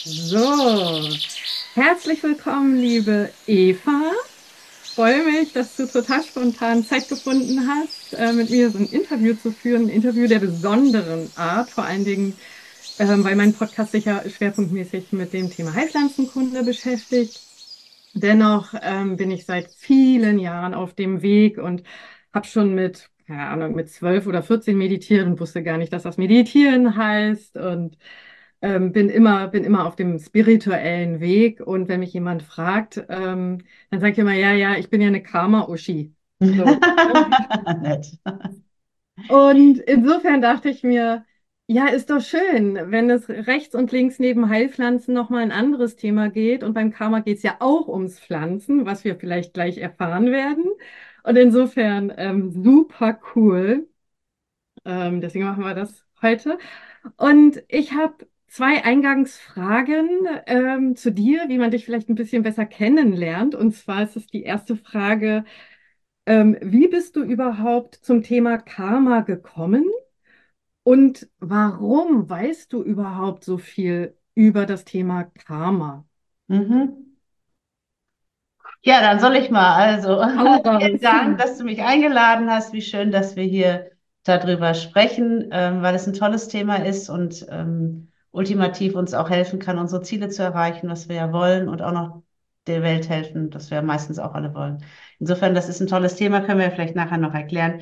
So, herzlich willkommen, liebe Eva. Freue mich, dass du total spontan Zeit gefunden hast, mit mir so ein Interview zu führen, ein Interview der besonderen Art, vor allen Dingen, weil mein Podcast sich ja schwerpunktmäßig mit dem Thema Heilpflanzenkunde beschäftigt. Dennoch bin ich seit vielen Jahren auf dem Weg und habe schon keine Ahnung, mit 12 oder 14 meditiert und wusste gar nicht, dass das Meditieren heißt und bin immer auf dem spirituellen Weg. Und wenn mich jemand fragt, dann sage ich immer, ja, ja, ich bin ja eine Karma-Uschi. So. Nett. Und insofern dachte ich mir, ja, ist doch schön, wenn es rechts und links neben Heilpflanzen nochmal ein anderes Thema geht. Und beim Karma geht es ja auch ums Pflanzen, was wir vielleicht gleich erfahren werden. Und insofern super cool. Deswegen machen wir das heute. Und ich habe zwei Eingangsfragen zu dir, wie man dich vielleicht ein bisschen besser kennenlernt. Und zwar ist es die erste Frage, wie bist du überhaupt zum Thema Karma gekommen? Und warum weißt du überhaupt so viel über das Thema Karma? Mhm. Ja, dann soll ich mal. Also, Hau vielen raus. Dank, dass du mich eingeladen hast. Wie schön, dass wir hier darüber sprechen, weil es ein tolles Thema ist und ultimativ uns auch helfen kann, unsere Ziele zu erreichen, was wir ja wollen und auch noch der Welt helfen, das wir ja meistens auch alle wollen. Insofern, das ist ein tolles Thema, können wir vielleicht nachher noch erklären.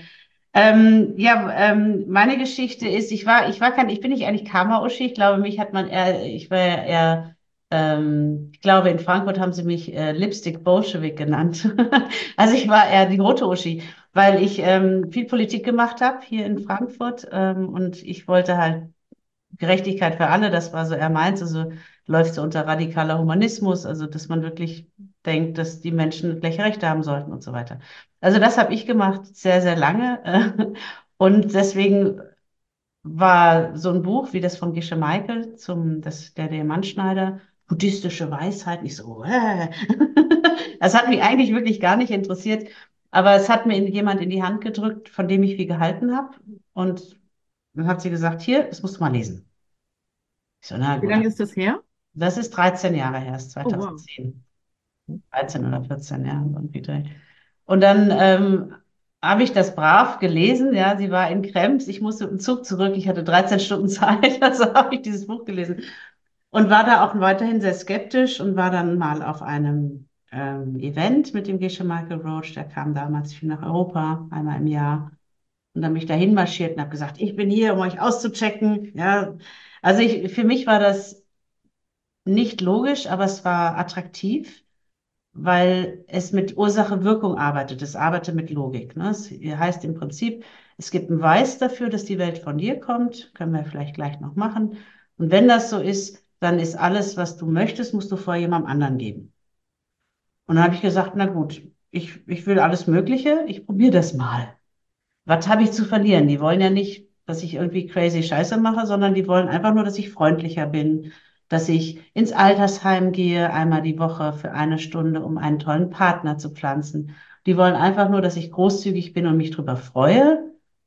Meine Geschichte ist, ich bin nicht eigentlich Karma-Uschi. Ich glaube, mich hat man eher, ich war ja eher ich glaube, in Frankfurt haben sie mich Lipstick Bolschewik genannt. Also ich war eher die rote Uschi, weil ich viel Politik gemacht habe hier in Frankfurt und ich wollte halt Gerechtigkeit für alle, das war so eher meins. Also läuft so unter radikaler Humanismus, also dass man wirklich denkt, dass die Menschen gleiche Rechte haben sollten und so weiter. Also das habe ich gemacht, sehr, sehr lange. Und deswegen war so ein Buch wie das von Gesche Michael der Diamantschneider, buddhistische Weisheit, nicht so, Das hat mich eigentlich wirklich gar nicht interessiert, aber es hat mir jemand in die Hand gedrückt, von dem ich viel gehalten habe. Und dann hat sie gesagt, hier, das musst du mal lesen. Ich so, na Wie gut. lange ist das her? Das ist 13 Jahre her, ist Oh, wow. 2010. 13 oder 14 Jahre irgendwie. Und dann habe ich das brav gelesen. Ja, sie war in Krems. Ich musste im Zug zurück. Ich hatte 13 Stunden Zeit. Also habe ich dieses Buch gelesen und war da auch weiterhin sehr skeptisch und war dann mal auf einem Event mit dem Gesche Michael Roach. Der kam damals viel nach Europa, einmal im Jahr. Und dann bin ich dahin marschiert und habe gesagt, ich bin hier, um euch auszuchecken. Ja, also für mich war das nicht logisch, aber es war attraktiv, weil es mit Ursache-Wirkung arbeitet. Es arbeitet mit Logik. Ne? Es heißt im Prinzip, es gibt einen Beweis dafür, dass die Welt von dir kommt. Können wir vielleicht gleich noch machen. Und wenn das so ist, dann ist alles, was du möchtest, musst du vor jemandem anderen geben. Und dann habe ich gesagt, na gut, ich will alles Mögliche, ich probiere das mal. Was habe ich zu verlieren? Die wollen ja nicht, dass ich irgendwie crazy Scheiße mache, sondern die wollen einfach nur, dass ich freundlicher bin, dass ich ins Altersheim gehe, einmal die Woche für eine Stunde, um einen tollen Partner zu pflanzen. Die wollen einfach nur, dass ich großzügig bin und mich drüber freue,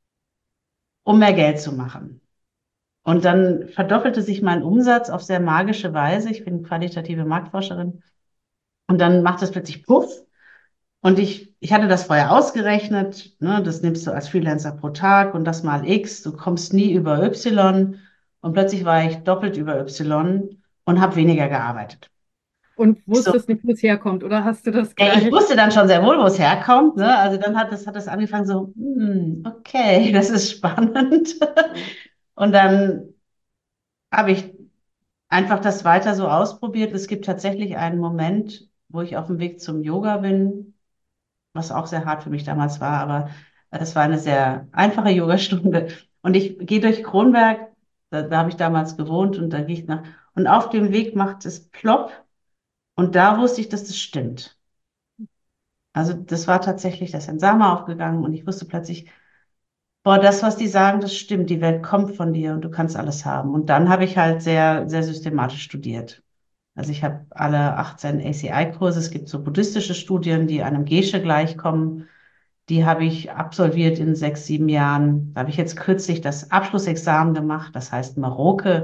um mehr Geld zu machen. Und dann verdoppelte sich mein Umsatz auf sehr magische Weise. Ich bin qualitative Marktforscherin. Und dann macht es plötzlich Puff. Und ich hatte das vorher ausgerechnet, ne, das nimmst du als Freelancer pro Tag und das mal X, du kommst nie über Y. Und plötzlich war ich doppelt über Y und habe weniger gearbeitet. Und Ich so, wusstest nicht, wo es herkommt, oder hast du das ja, ich gleich? wusste dann schon sehr wohl, wo es herkommt. Ne? Also dann hat das angefangen so, okay, das ist spannend. Und dann habe ich einfach das weiter so ausprobiert. Es gibt tatsächlich einen Moment, wo ich auf dem Weg zum Yoga bin, was auch sehr hart für mich damals war, aber es war eine sehr einfache Yogastunde. Und ich gehe durch Kronberg, da habe ich damals gewohnt und da gehe ich nach, und auf dem Weg macht es plopp und da wusste ich, dass das stimmt. Also das war tatsächlich, da ist ein Same aufgegangen und ich wusste plötzlich, boah, das, was die sagen, das stimmt, die Welt kommt von dir und du kannst alles haben. Und dann habe ich halt sehr, sehr systematisch studiert. Also ich habe alle 18 ACI-Kurse, es gibt so buddhistische Studien, die einem Geshe gleichkommen. Die habe ich absolviert in 6, 7 Jahren. Da habe ich jetzt kürzlich das Abschlussexamen gemacht, das heißt Maroke.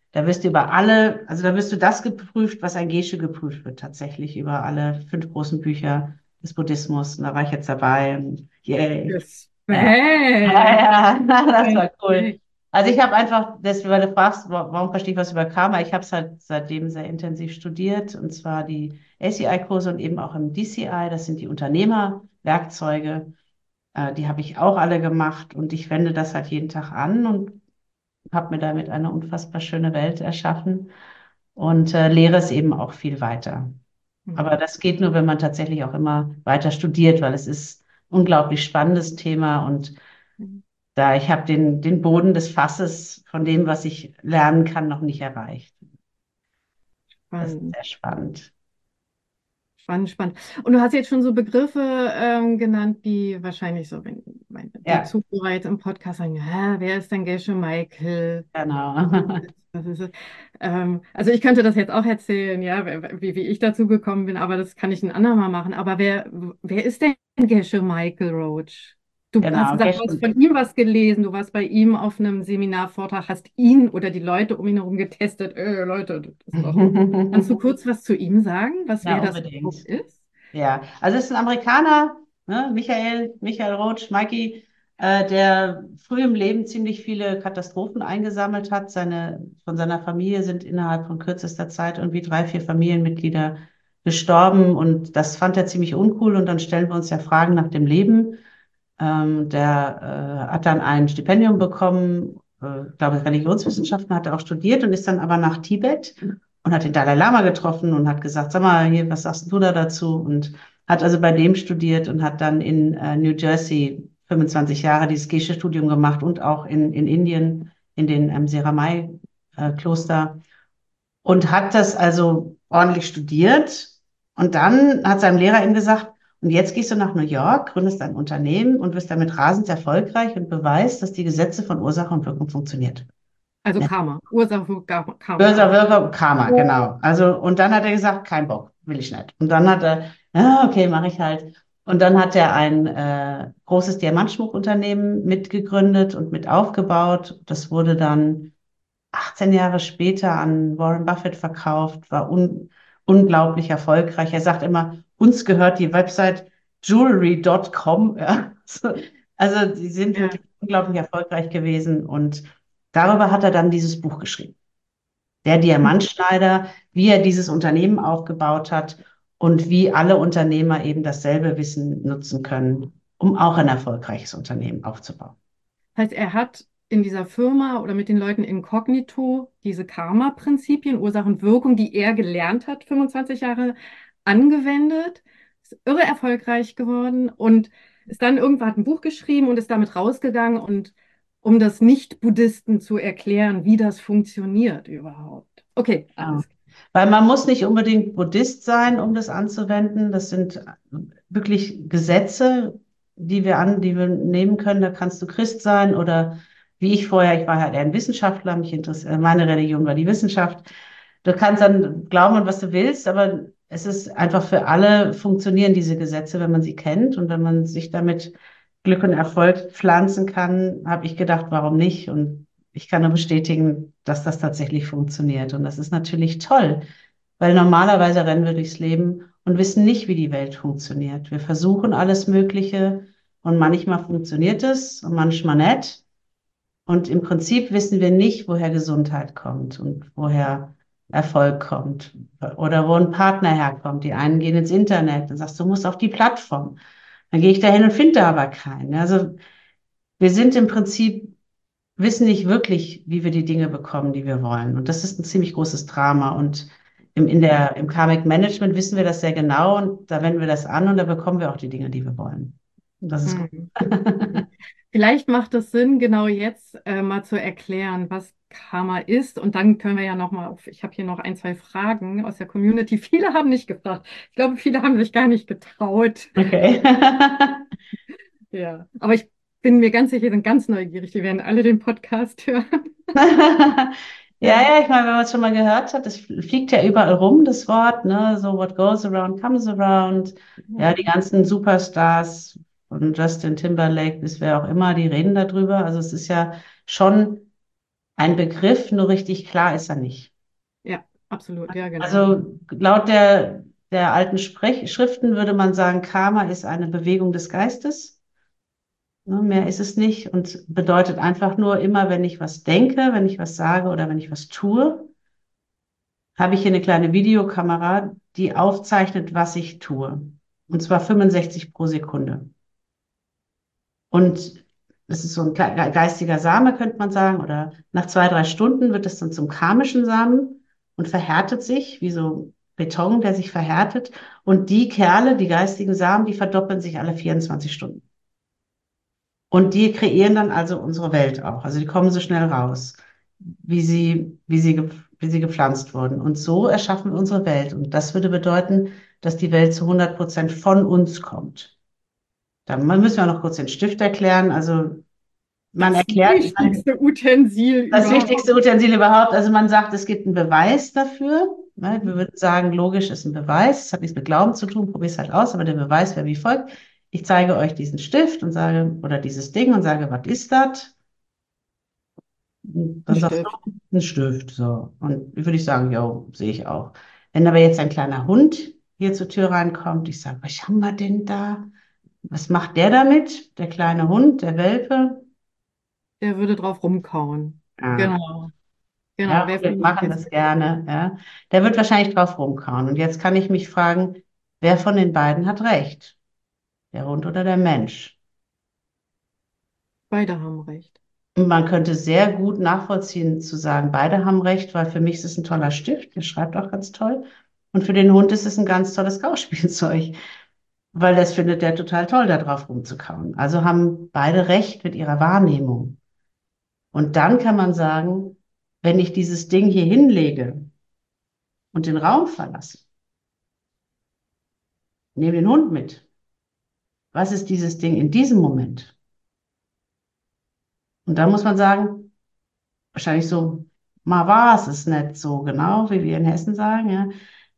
Da wirst du über alle, also da wirst du das geprüft, was an Gesche geprüft wird, tatsächlich über alle 5 großen Bücher des Buddhismus. Und da war ich jetzt dabei und yay. Ja, Respekt. ja, ja, das war cool. Respekt. Also ich habe einfach, weil du fragst, warum verstehe ich was über Karma? Ich habe es halt seitdem sehr intensiv studiert, und zwar die ACI-Kurse und eben auch im DCI, das sind die Unternehmerwerkzeuge. Die habe ich auch alle gemacht und ich wende das halt jeden Tag an und habe mir damit eine unfassbar schöne Welt erschaffen und lehre es eben auch viel weiter. Aber Mhm. das geht nur, wenn man tatsächlich auch immer weiter studiert, weil es ist ein unglaublich spannendes Thema und da ich habe den Boden des Fasses von dem, was ich lernen kann, noch nicht erreicht. Das ist Spannend. sehr spannend. Spannend, spannend. Und du hast jetzt schon so Begriffe genannt, die wahrscheinlich so, wenn die Ja, Zuhörer jetzt im Podcast sagen, hä, wer ist denn Gesche Michael? genau. Was ist es? Also ich könnte das jetzt auch erzählen, ja, wie ich dazu gekommen bin, aber das kann ich ein andermal machen. Aber wer ist denn Gesche Michael Roach? Du hast Genau. gesagt, du hast von ihm was gelesen, du warst bei ihm auf einem Seminarvortrag, hast ihn oder die Leute um ihn herum getestet. Leute, das ist doch. Kannst du kurz was zu ihm sagen, Ja, wer das überhaupt unbedingt. ist? Ja, also es ist ein Amerikaner, ne, Michael Roach, Mikey, der früh im Leben ziemlich viele Katastrophen eingesammelt hat. Von seiner Familie sind innerhalb von kürzester Zeit irgendwie 3, 4 Familienmitglieder gestorben und das fand er ziemlich uncool und dann stellen wir uns ja Fragen nach dem Leben. Der hat dann ein Stipendium bekommen, glaube Religionswissenschaften hat er auch studiert und ist dann aber nach Tibet und hat den Dalai Lama getroffen und hat gesagt, sag mal, hier, was sagst du da dazu? Und hat also bei dem studiert und hat dann in New Jersey 25 Jahre dieses Gesche-Studium gemacht und auch in Indien, in den Seramai-Kloster und hat das also ordentlich studiert. Und dann hat seinem Lehrer ihm gesagt, und jetzt gehst du nach New York, gründest ein Unternehmen und wirst damit rasend erfolgreich und beweist, dass die Gesetze von Ursache und Wirkung funktioniert. Also Ne? Karma, Ursache für Karma. Böser Wirker, Karma, genau. Also, und dann hat er gesagt, kein Bock, will ich nicht. Und dann hat er, ja, okay, mache ich halt. Und dann hat er ein großes Diamantschmuckunternehmen mitgegründet und mit aufgebaut. Das wurde dann 18 Jahre später an Warren Buffett verkauft, war unglaublich erfolgreich. Er sagt immer, uns gehört die Website jewelry.com. Ja. Also die sind Ja. wirklich unglaublich erfolgreich gewesen und darüber hat er dann dieses Buch geschrieben. Der Diamantschneider, wie er dieses Unternehmen aufgebaut hat und wie alle Unternehmer eben dasselbe Wissen nutzen können, um auch ein erfolgreiches Unternehmen aufzubauen. Heißt, er hat in dieser Firma oder mit den Leuten inkognito diese Karma-Prinzipien, Ursache und Wirkung, die er gelernt hat, 25 Jahre angewendet, ist irre erfolgreich geworden und ist dann irgendwann hat ein Buch geschrieben und ist damit rausgegangen und um das Nicht-Buddhisten zu erklären, wie das funktioniert überhaupt. Okay, Ja. alles klar. Weil man muss nicht unbedingt Buddhist sein, um das anzuwenden. Das sind wirklich Gesetze, die wir nehmen können. Da kannst du Christ sein oder wie ich vorher, ich war halt eher ein Wissenschaftler, meine Religion war die Wissenschaft. Du kannst dann glauben an was du willst, aber es ist einfach für alle funktionieren diese Gesetze, wenn man sie kennt und wenn man sich damit Glück und Erfolg pflanzen kann, habe ich gedacht, warum nicht? Und ich kann nur bestätigen, dass das tatsächlich funktioniert. Und das ist natürlich toll, weil normalerweise rennen wir durchs Leben und wissen nicht, wie die Welt funktioniert. Wir versuchen alles Mögliche und manchmal funktioniert es und manchmal nicht. Und im Prinzip wissen wir nicht, woher Gesundheit kommt und woher Erfolg kommt oder wo ein Partner herkommt. Die einen gehen ins Internet und sagst, du musst auf die Plattform. Dann gehe ich dahin und finde da aber keinen. Also wir sind im Prinzip wissen nicht wirklich, wie wir die Dinge bekommen, die wir wollen. Und das ist ein ziemlich großes Drama. Und im Karmic Management wissen wir das sehr genau und da wenden wir das an und da bekommen wir auch die Dinge, die wir wollen. Und das ist gut. Hm. Vielleicht macht es Sinn, genau jetzt mal zu erklären, was Karma ist. Und dann können wir ja noch mal auf, ich habe hier noch ein, zwei Fragen aus der Community. Viele haben nicht gefragt. Ich glaube, viele haben sich gar nicht getraut. Okay. Ja, aber ich bin mir ganz sicher, die sind ganz neugierig. Die werden alle den Podcast hören. Ja, Ja. ja, ich meine, wenn man es schon mal gehört hat, das fliegt ja überall rum, das Wort, ne? So what goes around comes around. Ja, die ganzen Superstars von Justin Timberlake bis wer auch immer, die reden darüber. Also es ist ja schon ein Begriff, nur richtig klar ist er nicht. Ja, absolut, ja, genau. Also laut der alten Schriften würde man sagen, Karma ist eine Bewegung des Geistes. Ne, mehr ist es nicht und bedeutet einfach nur immer, wenn ich was denke, wenn ich was sage oder wenn ich was tue, habe ich hier eine kleine Videokamera, die aufzeichnet, was ich tue. Und zwar 65 pro Sekunde. Und das ist so ein geistiger Same, könnte man sagen. Oder nach 2, 3 Stunden wird es dann zum karmischen Samen und verhärtet sich, wie so Beton, der sich verhärtet. Und die Kerle, die geistigen Samen, die verdoppeln sich alle 24 Stunden. Und die kreieren dann also unsere Welt auch. Also die kommen so schnell raus, wie sie gepflanzt wurden. Und so erschaffen wir unsere Welt. Und das würde bedeuten, dass die Welt zu 100% von uns kommt. Dann müssen wir noch kurz den Stift erklären. Also man Das erklärt wichtigste Utensil das überhaupt. wichtigste Utensil überhaupt. Also man sagt, es gibt einen Beweis dafür. Ne? Wir würden sagen, logisch ist ein Beweis. Es hat nichts mit Glauben zu tun. Probier es halt aus. Aber der Beweis wäre wie folgt. Ich zeige euch diesen Stift und sage, oder dieses Ding und sage, was ist das? Ein Dann sagst Stift. du, ein Stift. So. Und würde ich sagen, ja, sehe ich auch. Wenn aber jetzt ein kleiner Hund hier zur Tür reinkommt, ich sage, was haben wir denn da? Was macht der damit? Der kleine Hund, der Welpe? Der würde drauf rumkauen. Ah, Genau, genau. ja, Wer Hunde von uns machen kennt's das nicht? gerne. Ja. Der wird wahrscheinlich drauf rumkauen. Und jetzt kann ich mich fragen, wer von den beiden hat recht? Der Hund oder der Mensch? Beide haben recht. Und man könnte sehr gut nachvollziehen, zu sagen, beide haben recht, weil für mich ist es ein toller Stift, der schreibt auch ganz toll. Und für den Hund ist es ein ganz tolles Kauspielzeug, weil das findet der total toll, da drauf rumzukauen. Also haben beide recht mit ihrer Wahrnehmung. Und dann kann man sagen, wenn ich dieses Ding hier hinlege und den Raum verlasse, nehme den Hund mit. Was ist dieses Ding in diesem Moment? Und da muss man sagen, wahrscheinlich so, mal war es nicht so genau, wie wir in Hessen sagen, ja.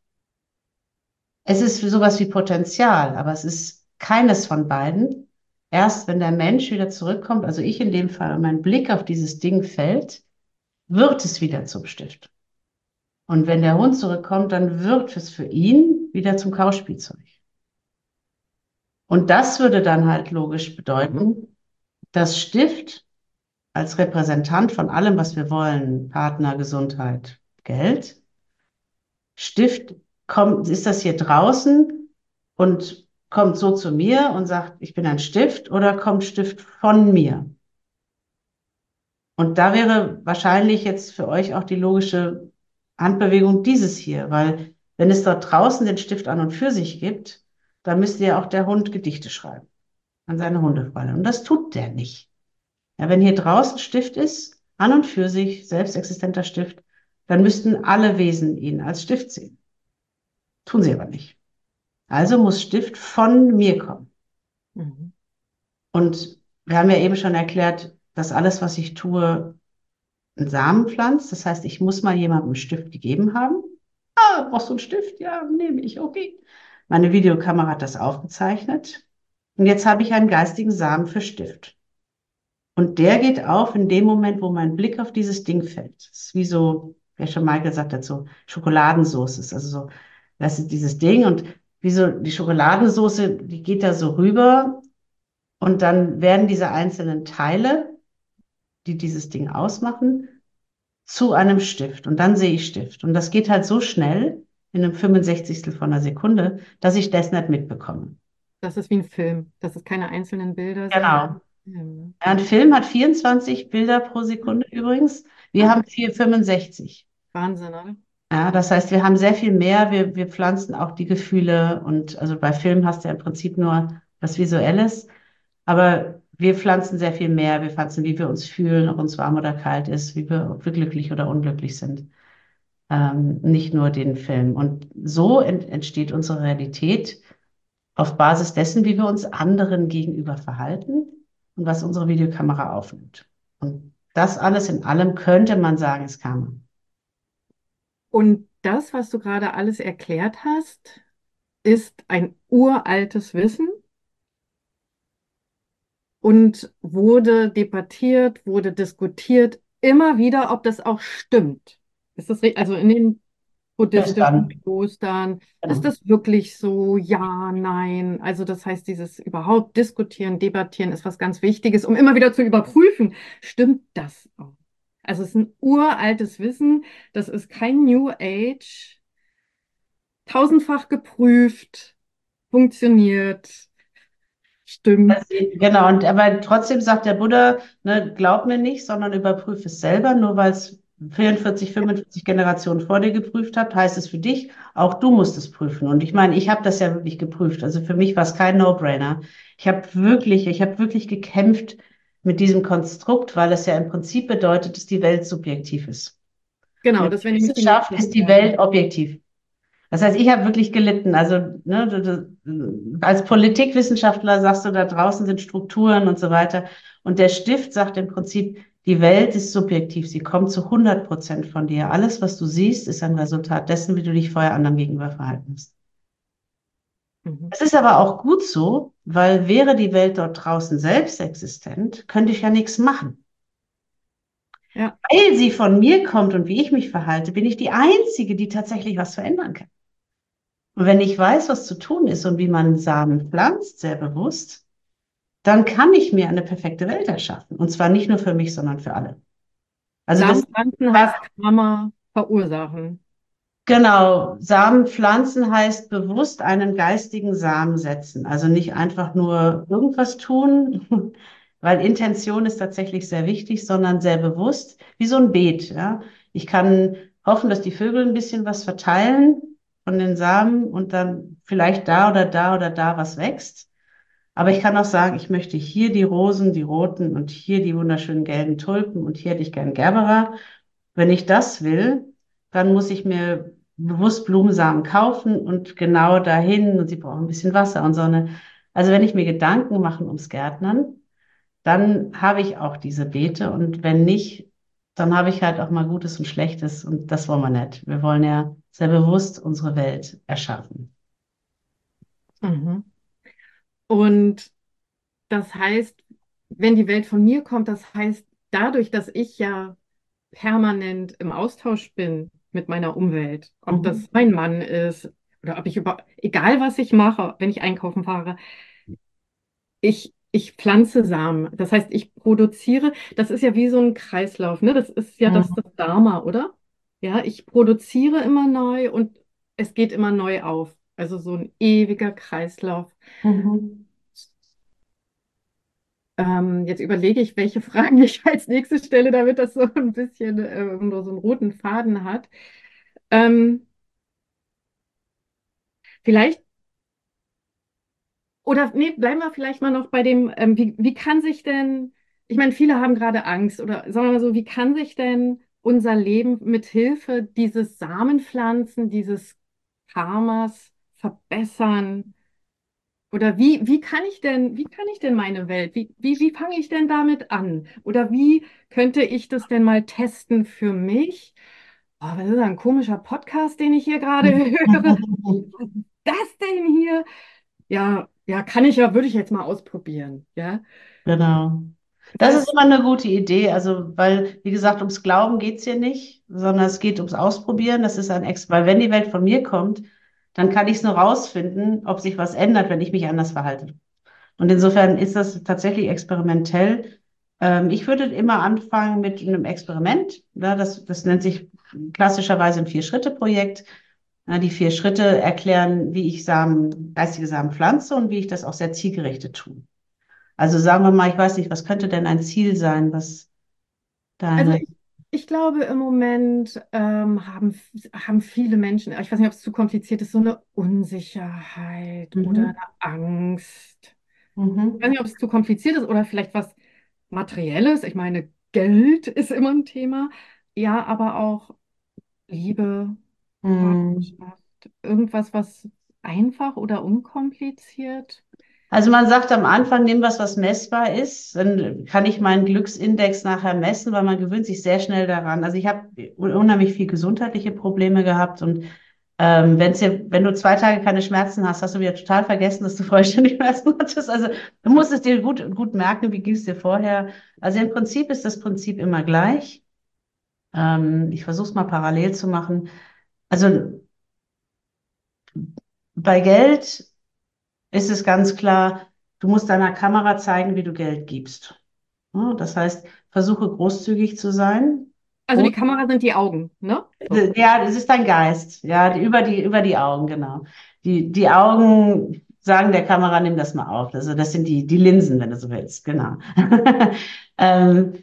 Es ist für sowas wie Potenzial, aber es ist keines von beiden. Erst wenn der Mensch wieder zurückkommt, also ich in dem Fall, und mein Blick auf dieses Ding fällt, wird es wieder zum Stift. Und wenn der Hund zurückkommt, dann wird es für ihn wieder zum Kauspielzeug. Und das würde dann halt logisch bedeuten, dass Stift als Repräsentant von allem, was wir wollen, Partner, Gesundheit, Geld, Stift kommt, ist das hier draußen und kommt so zu mir und sagt, ich bin ein Stift oder kommt Stift von mir? Und da wäre wahrscheinlich jetzt für euch auch die logische Handbewegung dieses hier, weil wenn es dort draußen den Stift an und für sich gibt, dann müsste ja auch der Hund Gedichte schreiben an seine Hundefreunde. Und das tut der nicht. Ja, wenn hier draußen Stift ist, an und für sich, selbstexistenter Stift, dann müssten alle Wesen ihn als Stift sehen. Tun sie aber nicht. Also muss Stift von mir kommen. Mhm. Und wir haben ja eben schon erklärt, dass alles, was ich tue, einen Samen pflanzt. Das heißt, ich muss mal jemandem einen Stift gegeben haben. Ah, brauchst du einen Stift? Ja, nehme ich, okay. Meine Videokamera hat das aufgezeichnet. Und jetzt habe ich einen geistigen Samen für Stift. Und der geht auf in dem Moment, wo mein Blick auf dieses Ding fällt. Das ist wie so, wer schon mal gesagt hat, so Schokoladensauce ist. Also so, das ist dieses Ding und wie so die Schokoladensauce, die geht da so rüber und dann werden diese einzelnen Teile, die dieses Ding ausmachen, zu einem Stift. Und dann sehe ich Stift. Und das geht halt so schnell, in einem 65. von einer Sekunde, dass ich das nicht mitbekomme. Das ist wie ein Film, dass es keine einzelnen Bilder sind. Genau. Mhm. Ein Film hat 24 Bilder pro Sekunde übrigens. Wir Ah, haben 65. Wahnsinn, oder? Ja, das heißt, wir haben sehr viel mehr. Wir pflanzen auch die Gefühle und also bei Film hast du ja im Prinzip nur was Visuelles, aber wir pflanzen sehr viel mehr. Wir pflanzen, wie wir uns fühlen, ob uns warm oder kalt ist, ob wir glücklich oder unglücklich sind. Nicht nur den Film. Und so entsteht unsere Realität auf Basis dessen, wie wir uns anderen gegenüber verhalten und was unsere Videokamera aufnimmt. Und das alles in allem könnte man sagen, ist Karma. Und das, was du gerade alles erklärt hast, ist ein uraltes Wissen und wurde debattiert, wurde diskutiert immer wieder, ob das auch stimmt. Ist das richtig? Also in den buddhistischen Verstanden. Klostern, ist Genau. das wirklich so? Ja, nein. Also das heißt, dieses überhaupt diskutieren, debattieren ist was ganz Wichtiges, um immer wieder zu überprüfen, stimmt das auch? Also es ist ein uraltes Wissen, das ist kein New Age, tausendfach geprüft, funktioniert, stimmt. Genau, und aber trotzdem sagt der Buddha, ne, glaub mir nicht, sondern überprüf es selber. Nur weil es 44, 45 Generationen vor dir geprüft hat, heißt es für dich, auch du musst es prüfen. Und ich meine, ich habe das ja wirklich geprüft. Also für mich war es kein No-Brainer. Ich habe wirklich gekämpft mit diesem Konstrukt, weil es ja im Prinzip bedeutet, dass die Welt subjektiv ist. Genau, Mit das wäre der nämlich die Wissenschaft nächste ist die Frage. Welt objektiv. Das heißt, ich habe wirklich gelitten. Also, ne, als Politikwissenschaftler sagst du, da draußen sind Strukturen und so weiter. Und der Stift sagt im Prinzip, die Welt ist subjektiv. Sie kommt zu 100% von dir. Alles, was du siehst, ist ein Resultat dessen, wie du dich vorher anderen gegenüber verhalten hast. Mhm. Es ist aber auch gut so, weil wäre die Welt dort draußen selbst existent, könnte ich ja nichts machen. Ja, Weil sie von mir kommt und wie ich mich verhalte, bin ich die Einzige, die tatsächlich was verändern kann. Und wenn ich weiß, was zu tun ist und wie man Samen pflanzt, sehr bewusst, dann kann ich mir eine perfekte Welt erschaffen. Und zwar nicht nur für mich, sondern für alle. Also das, Samenpflanzen heißt Karma verursachen. genau, Samen pflanzen heißt bewusst einen geistigen Samen setzen. Also nicht einfach nur irgendwas tun, weil Intention ist tatsächlich sehr wichtig, sondern sehr bewusst, wie so ein Beet. Ja? Ich kann hoffen, dass die Vögel ein bisschen was verteilen von den Samen und dann vielleicht da oder da oder da was wächst. Aber ich kann auch sagen, ich möchte hier die Rosen, die roten und hier die wunderschönen gelben Tulpen und hier hätte ich gern Gerbera. Wenn ich das will, dann muss ich mir bewusst Blumensamen kaufen und genau dahin und sie brauchen ein bisschen Wasser und Sonne. Also wenn ich mir Gedanken mache ums Gärtnern, dann habe ich auch diese Beete und wenn nicht, dann habe ich halt auch mal Gutes und Schlechtes und das wollen wir nicht. Wir wollen ja sehr bewusst unsere Welt erschaffen. Mhm. Und das heißt, wenn die Welt von mir kommt, das heißt, dadurch, dass ich ja permanent im Austausch bin mit meiner Umwelt, ob Mhm. das mein Mann ist oder ob ich egal was ich mache, wenn ich einkaufen fahre, ich pflanze Samen. Das heißt, ich produziere, das ist ja wie so ein Kreislauf, ne? Das ist ja das Dharma, oder? Ja, ich produziere immer neu und es geht immer neu auf. Also so ein ewiger Kreislauf. Mhm. Jetzt überlege ich, welche Fragen ich als nächstes stelle, damit das so ein bisschen nur so einen roten Faden hat. Ähm, vielleicht, oder nee, bleiben wir vielleicht mal noch bei dem, wie kann sich denn, ich meine, viele haben gerade Angst, oder sagen wir mal so, wie kann sich denn unser Leben mit Hilfe dieses Samenpflanzen, dieses Karmas verbessern? Oder wie kann ich denn meine Welt, wie fange ich denn damit an? Oder wie könnte ich das denn mal testen für mich? Oh, was ist das, ein komischer Podcast, den ich hier gerade höre? Was ist das denn hier? Ja, ja, kann ich ja, würde ich jetzt mal ausprobieren. Ja, Genau. Das ist das, immer eine gute Idee, also weil, wie gesagt, ums Glauben geht's hier nicht, sondern es geht ums Ausprobieren. Das ist ein Ex, weil wenn die Welt von mir kommt, dann kann ich es nur rausfinden, ob sich was ändert, wenn ich mich anders verhalte. Und insofern ist das tatsächlich experimentell. Ich würde immer anfangen mit einem Experiment. Ja, das nennt sich klassischerweise ein Vier-Schritte-Projekt. Ja, die 4 Schritte erklären, wie ich geistige Samen pflanze und wie ich das auch sehr zielgerichtet tue. Also sagen wir mal, ich weiß nicht, was könnte denn ein Ziel sein, was also deine. ich glaube, im Moment haben viele Menschen, ich weiß nicht, ob es zu kompliziert ist, so eine Unsicherheit oder eine Mhm. Angst. Ich weiß Mhm. nicht, ob es zu kompliziert ist oder vielleicht was Materielles. Ich meine, Geld ist immer ein Thema. Ja, aber auch Liebe, Mhm. Partnerschaft, irgendwas, was einfach oder unkompliziert. Also man sagt am Anfang, nimm was, was messbar ist. Dann kann ich meinen Glücksindex nachher messen, weil man gewöhnt sich sehr schnell daran. Also ich habe unheimlich viel gesundheitliche Probleme gehabt und wenn du 2 Tage keine Schmerzen hast, hast du wieder total vergessen, dass du vollständig Schmerzen hattest. Also du musst es dir gut merken, wie ging es dir vorher. Also im Prinzip ist das Prinzip immer gleich. Ich versuche es mal parallel zu machen. Also bei Geld ist es ganz klar, du musst deiner Kamera zeigen, wie du Geld gibst. Ja, das heißt, versuche großzügig zu sein. Also die Kamera sind die Augen, ne? So. Ja, es ist dein Geist, ja, über die Augen, genau. Die Augen sagen der Kamera, nimm das mal auf. Also das sind die Linsen, wenn du so willst, genau. Ähm,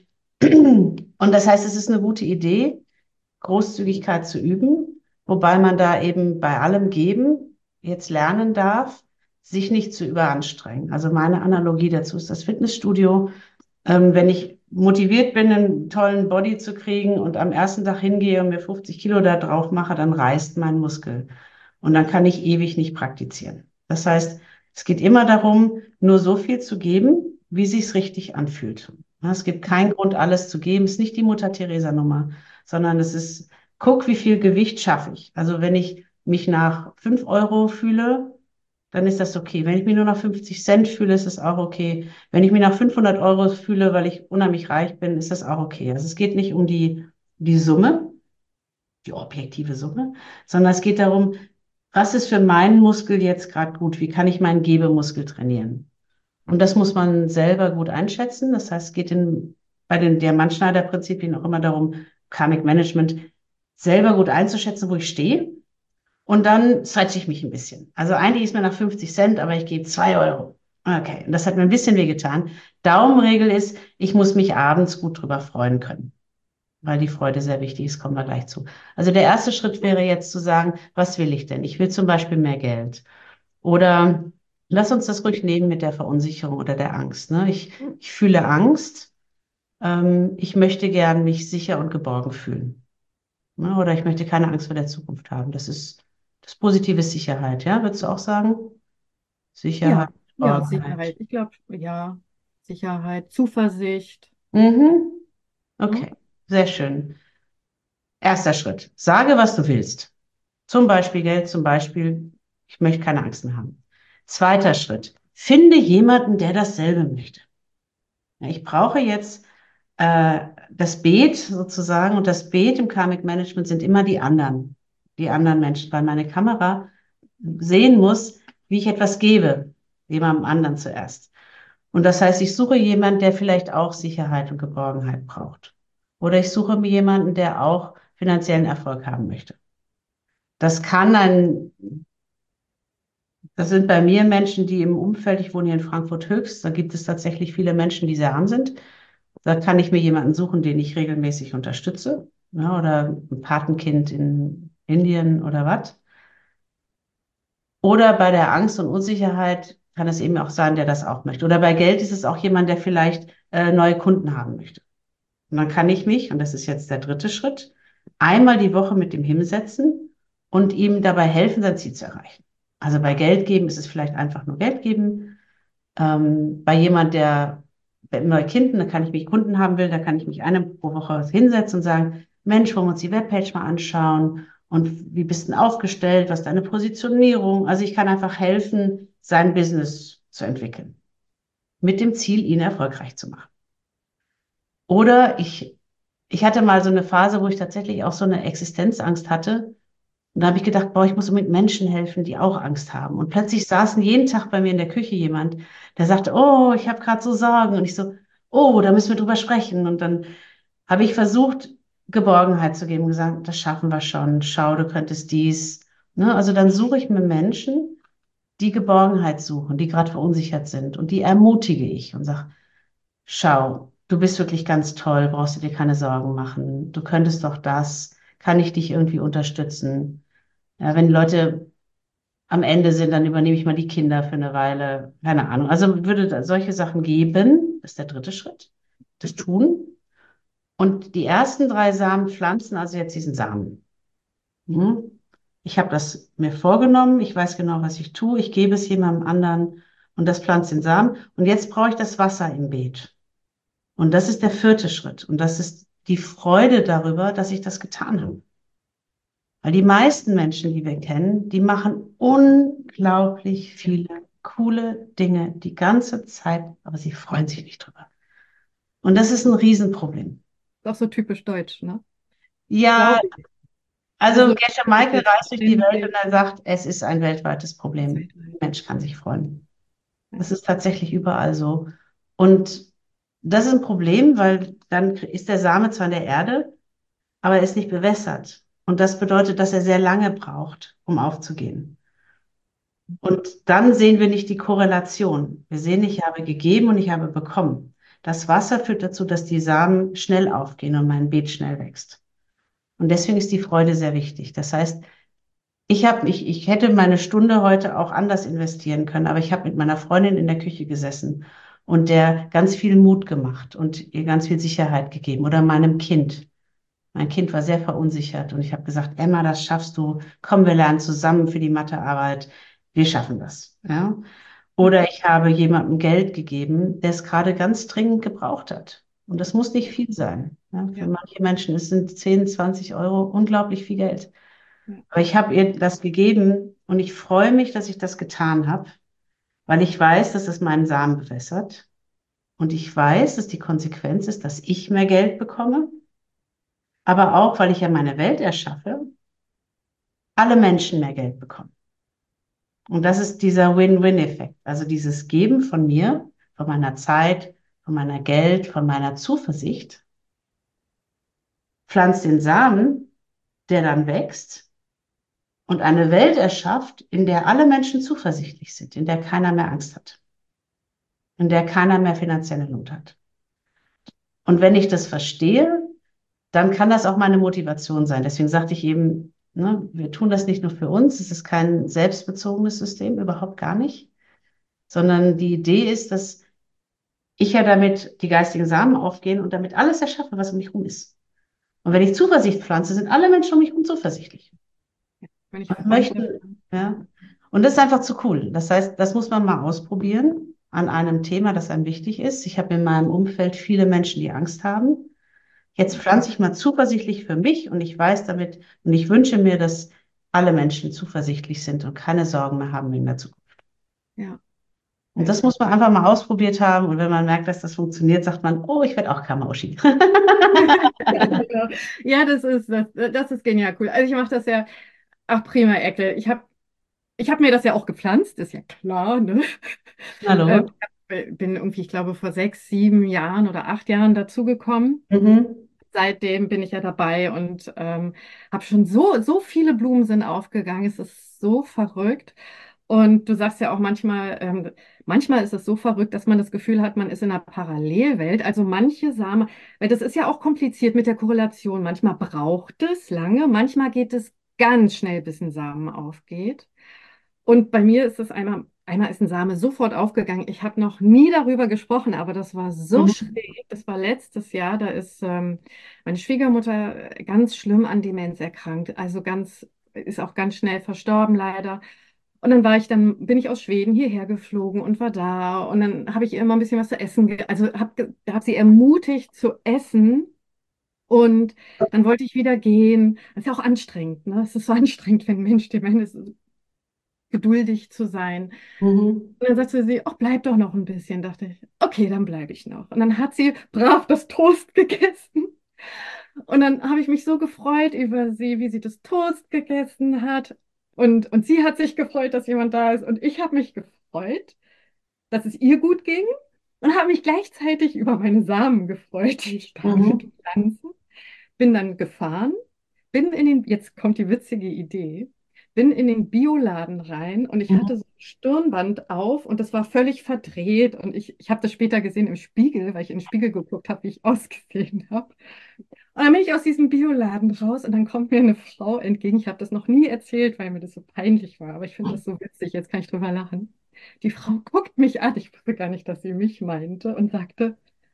und das heißt, es ist eine gute Idee, Großzügigkeit zu üben, wobei man da eben bei allem Geben jetzt lernen darf, sich nicht zu überanstrengen. Also meine Analogie dazu ist das Fitnessstudio. Wenn ich motiviert bin, einen tollen Body zu kriegen und am ersten Tag hingehe und mir 50 Kilo da drauf mache, dann reißt mein Muskel. Und dann kann ich ewig nicht praktizieren. Das heißt, es geht immer darum, nur so viel zu geben, wie sich's richtig anfühlt. Ja, es gibt keinen Grund, alles zu geben. Es ist nicht die Mutter-Teresa-Nummer, sondern es ist, guck, wie viel Gewicht schaffe ich. Also wenn ich mich nach 5 € fühle, dann ist das okay. Wenn ich mich nur nach 50 Cent fühle, ist das auch okay. Wenn ich mich nach 500 € fühle, weil ich unheimlich reich bin, ist das auch okay. Also es geht nicht um die Summe, die objektive Summe, sondern es geht darum, was ist für meinen Muskel jetzt gerade gut? Wie kann ich meinen Gebemuskel trainieren? Und das muss man selber gut einschätzen. Das heißt, es geht bei den Diamantschneider-Prinzipien auch immer darum, Karmic Management selber gut einzuschätzen, wo ich stehe. Und dann stretche ich mich ein bisschen. Also eigentlich ist mir nach 50 Cent, aber ich gebe 2 €. Okay, und das hat mir ein bisschen wehgetan. Daumenregel ist, ich muss mich abends gut drüber freuen können, weil die Freude sehr wichtig ist, kommen wir gleich zu. Also der erste Schritt wäre jetzt zu sagen, was will ich denn? Ich will zum Beispiel mehr Geld. Oder lass uns das ruhig nehmen mit der Verunsicherung oder der Angst. Ne? Ich fühle Angst. Ich möchte gern mich sicher und geborgen fühlen. Ne? Oder ich möchte keine Angst vor der Zukunft haben. Das positive ist Sicherheit, ja? Würdest du auch sagen? Ja, Sicherheit, ja, Geborgenheit. Sicherheit. Ich glaube, ja, Sicherheit, Zuversicht. Mhm. Ne? Okay, sehr schön. Erster Schritt. Sage, was du willst. Zum Beispiel Geld, zum Beispiel, ich möchte keine Angst mehr haben. Zweiter Schritt. Finde jemanden, der dasselbe möchte. Ja, ich brauche jetzt das Beet sozusagen und das Beet im Karmic Management sind immer die anderen Menschen, weil meine Kamera sehen muss, wie ich etwas gebe, jemandem anderen zuerst. Und das heißt, ich suche jemanden, der vielleicht auch Sicherheit und Geborgenheit braucht. Oder ich suche mir jemanden, der auch finanziellen Erfolg haben möchte. Das kann ein, Das sind bei mir Menschen, die im Umfeld, ich wohne hier in Frankfurt Höchst, da gibt es tatsächlich viele Menschen, die sehr arm sind. Da kann ich mir jemanden suchen, den ich regelmäßig unterstütze. Ja, oder ein Patenkind in Indien oder was. Oder bei der Angst und Unsicherheit kann es eben auch sein, der das auch möchte. Oder bei Geld ist es auch jemand, der vielleicht neue Kunden haben möchte. Und dann kann ich mich, und das ist jetzt der dritte Schritt, einmal die Woche mit ihm hinsetzen und ihm dabei helfen, sein Ziel zu erreichen. Also bei Geld geben ist es vielleicht einfach nur Geld geben. Bei jemand, der neue Kunden, da kann ich mich Kunden haben will, da kann ich mich eine pro Woche hinsetzen und sagen, Mensch, wollen wir uns die Webpage mal anschauen und wie bist du denn aufgestellt, was ist deine Positionierung? Also ich kann einfach helfen, sein Business zu entwickeln, mit dem Ziel, ihn erfolgreich zu machen. Oder ich hatte mal so eine Phase, wo ich tatsächlich auch so eine Existenzangst hatte. Und da habe ich gedacht, boah, ich muss mit Menschen helfen, die auch Angst haben. Und plötzlich saßen jeden Tag bei mir in der Küche jemand, der sagte, oh, ich habe gerade so Sorgen. Und ich so, oh, da müssen wir drüber sprechen. Und dann habe ich versucht, Geborgenheit zu geben, gesagt, das schaffen wir schon. Schau, du könntest dies. Ne? Also dann suche ich mir Menschen, die Geborgenheit suchen, die gerade verunsichert sind. Und die ermutige ich und sage, schau, du bist wirklich ganz toll, brauchst du dir keine Sorgen machen. Du könntest doch das. Kann ich dich irgendwie unterstützen? Ja, wenn Leute am Ende sind, dann übernehme ich mal die Kinder für eine Weile. Keine Ahnung. Also würde da solche Sachen geben. Das ist der dritte Schritt. Das tun. Und die ersten 3 Samen pflanzen also jetzt diesen Samen. Mhm. Ich habe das mir vorgenommen. Ich weiß genau, was ich tue. Ich gebe es jemandem anderen und das pflanzt den Samen. Und jetzt brauche ich das Wasser im Beet. Und das ist der vierte Schritt. Und das ist die Freude darüber, dass ich das getan habe. Weil die meisten Menschen, die wir kennen, die machen unglaublich Ja. viele coole Dinge die ganze Zeit, aber sie freuen sich nicht drüber. Und das ist ein Riesenproblem. Ist auch so typisch deutsch, ne? Ja, glaube ich. also Also Gesche das Michael jetzt reist durch die Welt und ständig er sagt, es ist ein weltweites Problem. Der weltweit. Mensch kann sich freuen. Ja, Das ist tatsächlich überall so. Und das ist ein Problem, weil dann ist der Same zwar in der Erde, aber er ist nicht bewässert. Und das bedeutet, dass er sehr lange braucht, um aufzugehen. Und dann sehen wir nicht die Korrelation. Wir sehen, ich habe gegeben und ich habe bekommen. Das Wasser führt dazu, dass die Samen schnell aufgehen und mein Beet schnell wächst. Und deswegen ist die Freude sehr wichtig. Das heißt, ich hätte meine Stunde heute auch anders investieren können, aber ich habe mit meiner Freundin in der Küche gesessen und der ganz viel Mut gemacht und ihr ganz viel Sicherheit gegeben oder meinem Kind. Mein Kind war sehr verunsichert und ich habe gesagt, Emma, das schaffst du. Komm, wir lernen zusammen für die Mathearbeit. Wir schaffen das. Ja? ja, Oder ich habe jemandem Geld gegeben, der es gerade ganz dringend gebraucht hat. Und das muss nicht viel sein. Ja? Für ja, manche Menschen sind 10, 20 Euro unglaublich viel Geld. ja, Aber ich habe ihr das gegeben und ich freue mich, dass ich das getan habe, weil ich weiß, dass es meinen Samen bewässert. Und ich weiß, dass die Konsequenz ist, dass ich mehr Geld bekomme, aber auch, weil ich ja meine Welt erschaffe, alle Menschen mehr Geld bekommen. Und das ist dieser Win-Win-Effekt. Also dieses Geben von mir, von meiner Zeit, von meiner Geld, von meiner Zuversicht, pflanzt den Samen, der dann wächst und eine Welt erschafft, in der alle Menschen zuversichtlich sind, in der keiner mehr Angst hat, in der keiner mehr finanzielle Not hat. Und wenn ich das verstehe, dann kann das auch meine Motivation sein. Deswegen sagte ich eben, ne, wir tun das nicht nur für uns, es ist kein selbstbezogenes System, überhaupt gar nicht, sondern die Idee ist, dass ich ja damit die geistigen Samen aufgehen und damit alles erschaffe, was um mich herum ist. Und wenn ich Zuversicht pflanze, sind alle Menschen um mich herum zuversichtlich wenn ich und Freude. möchten, ja. Und das ist einfach zu cool. Das heißt, das muss man mal ausprobieren an einem Thema, das einem wichtig ist. Ich habe in meinem Umfeld viele Menschen, die Angst haben. Jetzt pflanze ich mal zuversichtlich für mich und ich weiß damit und ich wünsche mir, dass alle Menschen zuversichtlich sind und keine Sorgen mehr haben in der Zukunft. Ja, Und ja. das muss man einfach mal ausprobiert haben. Und wenn man merkt, dass das funktioniert, sagt man, oh, ich werde auch Kamaushi. Genau. Ja, das ist genial cool. Also ich mache das ja, ach prima, Ecke. Ich hab mir das ja auch gepflanzt, ist ja klar, ne? Hallo. Bin irgendwie, ich glaube, vor 6, 7 Jahren oder 8 Jahren dazugekommen. Mhm. Seitdem bin ich ja dabei und habe schon so viele Blumen sind aufgegangen. Es ist so verrückt. Und du sagst ja auch manchmal ist es so verrückt, dass man das Gefühl hat, man ist in einer Parallelwelt. Also manche Samen, weil das ist ja auch kompliziert mit der Korrelation. Manchmal braucht es lange, manchmal geht es ganz schnell, bis ein Samen aufgeht. Und bei mir ist es einmal ist ein Same sofort aufgegangen. Ich habe noch nie darüber gesprochen, aber das war so Mhm. schräg. Das war letztes Jahr. Da ist meine Schwiegermutter ganz schlimm an Demenz erkrankt. Ist auch ganz schnell verstorben, leider. Und bin ich aus Schweden hierher geflogen und war da. Und dann habe ich ihr immer ein bisschen was zu essen, also hab sie ermutigt zu essen. Und dann wollte ich wieder gehen. Das ist ja auch anstrengend, ne? Es ist so anstrengend, wenn ein Mensch dement ist, geduldig zu sein. Mhm. Und dann sagte sie, ach, bleib doch noch ein bisschen. Dachte ich, okay, dann bleibe ich noch. Und dann hat sie brav das Toast gegessen. Und dann habe ich mich so gefreut über sie, wie sie das Toast gegessen hat. Und sie hat sich gefreut, dass jemand da ist. Und ich habe mich gefreut, dass es ihr gut ging. Und habe mich gleichzeitig über meine Samen gefreut, die ich damit Mhm. pflanze. Bin dann gefahren, jetzt kommt die witzige Idee, bin in den Bioladen rein und ich Mhm. hatte so ein Stirnband auf und das war völlig verdreht und ich habe das später gesehen im Spiegel, weil ich in den Spiegel geguckt habe, wie ich ausgesehen habe. Und dann bin ich aus diesem Bioladen raus und dann kommt mir eine Frau entgegen. Ich habe das noch nie erzählt, weil mir das so peinlich war, aber ich finde das so witzig, jetzt kann ich drüber lachen. Die Frau guckt mich an, ich wusste gar nicht, dass sie mich meinte und sagte,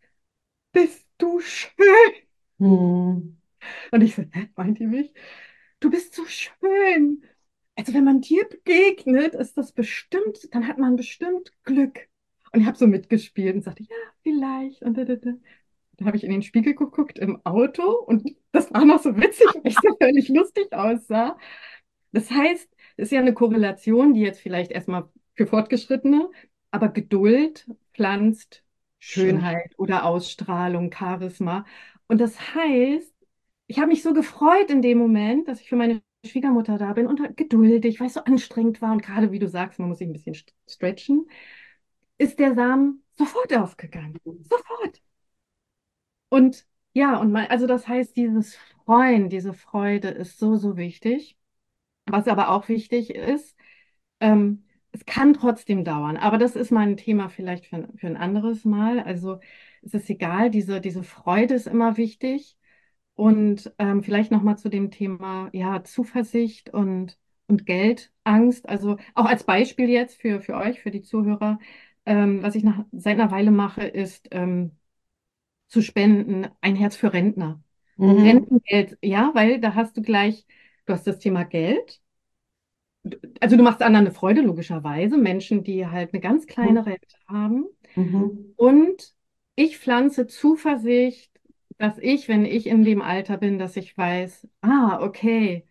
bist du schön? Mhm. Und ich so, hä, meint ihr mich? Du bist so schön. Also wenn man dir begegnet, ist das bestimmt, dann hat man bestimmt Glück. Und ich habe so mitgespielt und sagte, ja, vielleicht. Und da. Da habe ich in den Spiegel geguckt im Auto und das war noch so witzig, weil ich so völlig lustig aussah. Das heißt, es ist ja eine Korrelation, die jetzt vielleicht erstmal für Fortgeschrittene, aber Geduld pflanzt Schön. Schönheit oder Ausstrahlung, Charisma. Und das heißt, ich habe mich so gefreut in dem Moment, dass ich für meine Schwiegermutter da bin und geduldig, weil es so anstrengend war. Und gerade wie du sagst, man muss sich ein bisschen stretchen, ist der Samen sofort aufgegangen. Sofort. Und ja, also das heißt, dieses Freuen, diese Freude ist so, so wichtig. Was aber auch wichtig ist, es kann trotzdem dauern, aber das ist mal ein Thema vielleicht für ein anderes Mal. Also es ist egal, diese Freude ist immer wichtig. Und vielleicht nochmal zu dem Thema ja, Zuversicht und Geldangst. Also auch als Beispiel jetzt für euch, für die Zuhörer, was ich seit einer Weile mache, ist zu spenden, ein Herz für Rentner. Mhm. Rentengeld, ja, weil da hast du gleich, du hast das Thema Geld. Also du machst anderen eine Freude, logischerweise. Menschen, die halt eine ganz kleine Rente haben. Mhm. Und ich pflanze Zuversicht, dass ich, wenn ich in dem Alter bin, dass ich weiß, okay,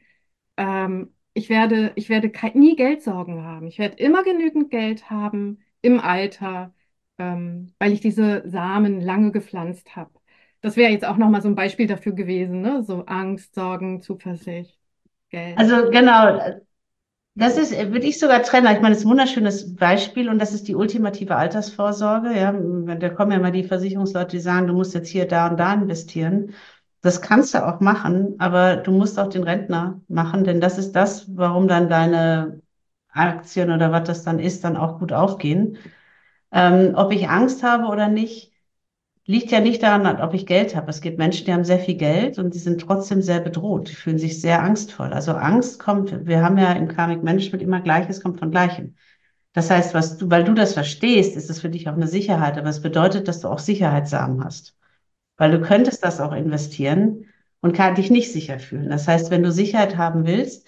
ich werde nie Geldsorgen haben. Ich werde immer genügend Geld haben im Alter, weil ich diese Samen lange gepflanzt habe. Das wäre jetzt auch nochmal so ein Beispiel dafür gewesen, ne? So Angst, Sorgen, Zuversicht, Geld. Also genau, das ist, würde ich sogar trennen. Ich meine, das ist ein wunderschönes Beispiel und das ist die ultimative Altersvorsorge. Ja, da kommen ja mal die Versicherungsleute, die sagen, du musst jetzt hier, da und da investieren. Das kannst du auch machen, aber du musst auch den Rentner machen, denn das ist das, warum dann deine Aktien oder was das dann ist, dann auch gut aufgehen. Ob ich Angst habe oder nicht, liegt ja nicht daran, ob ich Geld habe. Es gibt Menschen, die haben sehr viel Geld und die sind trotzdem sehr bedroht. Die fühlen sich sehr angstvoll. Also Angst kommt, wir haben ja im Karmic Management immer Gleiches kommt von Gleichem. Das heißt, weil du das verstehst, ist es für dich auch eine Sicherheit, aber es bedeutet, dass du auch Sicherheitssamen hast. Weil du könntest das auch investieren und kann dich nicht sicher fühlen. Das heißt, wenn du Sicherheit haben willst,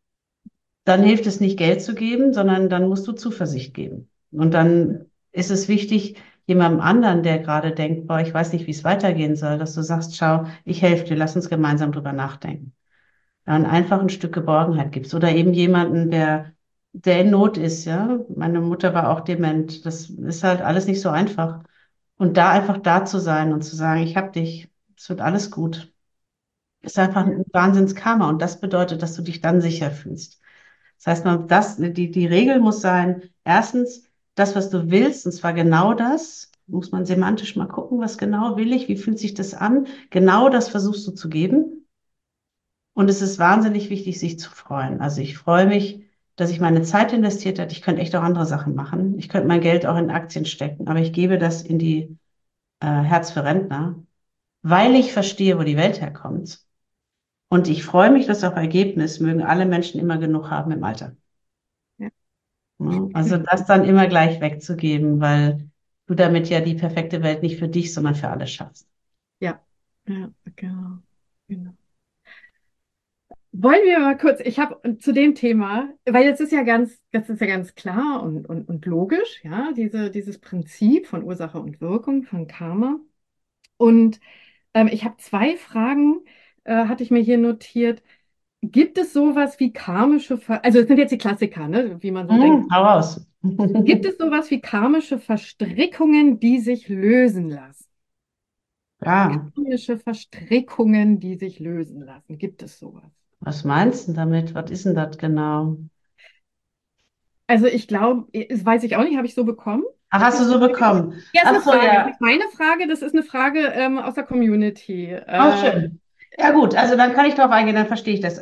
dann hilft es nicht, Geld zu geben, sondern dann musst du Zuversicht geben. Und dann ist es wichtig, jemandem anderen, der gerade denkt, boah, ich weiß nicht, wie es weitergehen soll, dass du sagst, schau, ich helfe dir, lass uns gemeinsam drüber nachdenken. Dann einfach ein Stück Geborgenheit gibst. Oder eben jemanden, der in Not ist, ja. Meine Mutter war auch dement. Das ist halt alles nicht so einfach. Und da einfach da zu sein und zu sagen, ich hab dich, es wird alles gut, ist einfach Ja, ein Wahnsinns-Karma. Und das bedeutet, dass du dich dann sicher fühlst. Das heißt, die Regel muss sein, erstens, das, was du willst, und zwar genau das, muss man semantisch mal gucken, was genau will ich, wie fühlt sich das an? Genau das versuchst du zu geben. Und es ist wahnsinnig wichtig, sich zu freuen. Also ich freue mich, dass ich meine Zeit investiert habe. Ich könnte echt auch andere Sachen machen. Ich könnte mein Geld auch in Aktien stecken, aber ich gebe das in die Herz für Rentner, weil ich verstehe, wo die Welt herkommt. Und ich freue mich, dass auf Ergebnis mögen alle Menschen immer genug haben im Alter. ja, Ne? Also das dann immer gleich wegzugeben, weil du damit ja die perfekte Welt nicht für dich, sondern für alle schaffst. ja, ja, genau. Genau. Wollen wir mal kurz, ich habe zu dem Thema, weil das ist ja ganz klar und logisch, ja, dieses Prinzip von Ursache und Wirkung, von Karma. Und ich habe zwei Fragen, hatte ich mir hier notiert. Gibt es sowas wie also es sind jetzt die Klassiker, ne, wie man so denkt. Hau raus. Gibt es sowas wie karmische Verstrickungen, die sich lösen lassen? Ja, Karmische Verstrickungen, die sich lösen lassen. Gibt es sowas? was meinst du damit? Was ist denn das genau? Also ich glaube, das weiß ich auch nicht, habe ich so bekommen. Ach, Ist hast eine du so Frage? bekommen? Ja, ist eine Ach so, Frage. Ist ja. nicht meine Frage, das ist eine Frage aus der Community. Auch schön. Ja gut, also dann kann ich darauf eingehen, dann verstehe ich das.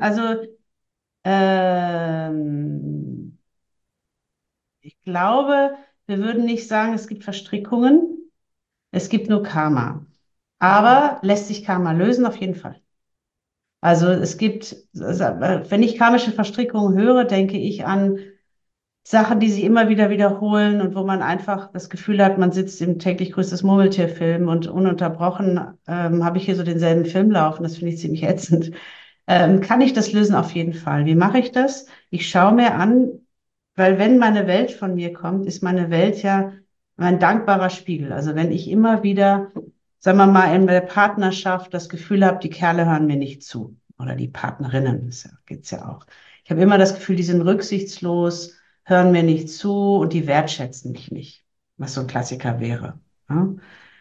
Ähm, ich glaube, wir würden nicht sagen, es gibt Verstrickungen, es gibt nur Karma. Aber lässt sich Karma lösen? Auf jeden Fall. Also wenn ich karmische Verstrickungen höre, denke ich an Sachen, die sich immer wieder wiederholen und wo man einfach das Gefühl hat, man sitzt im täglich grüßtes Murmeltier-Film und ununterbrochen habe ich hier so denselben Film laufen. Das finde ich ziemlich ätzend. Kann ich das lösen? Auf jeden Fall. Wie mache ich das? Ich schaue mir an, weil wenn meine Welt von mir kommt, ist meine Welt ja mein dankbarer Spiegel. Also wenn ich immer wieder, sagen wir mal, in der Partnerschaft das Gefühl habe, die Kerle hören mir nicht zu oder die Partnerinnen, das gibt's ja auch. Ich habe immer das Gefühl, die sind rücksichtslos, hören mir nicht zu und die wertschätzen mich nicht, was so ein Klassiker wäre. Ja?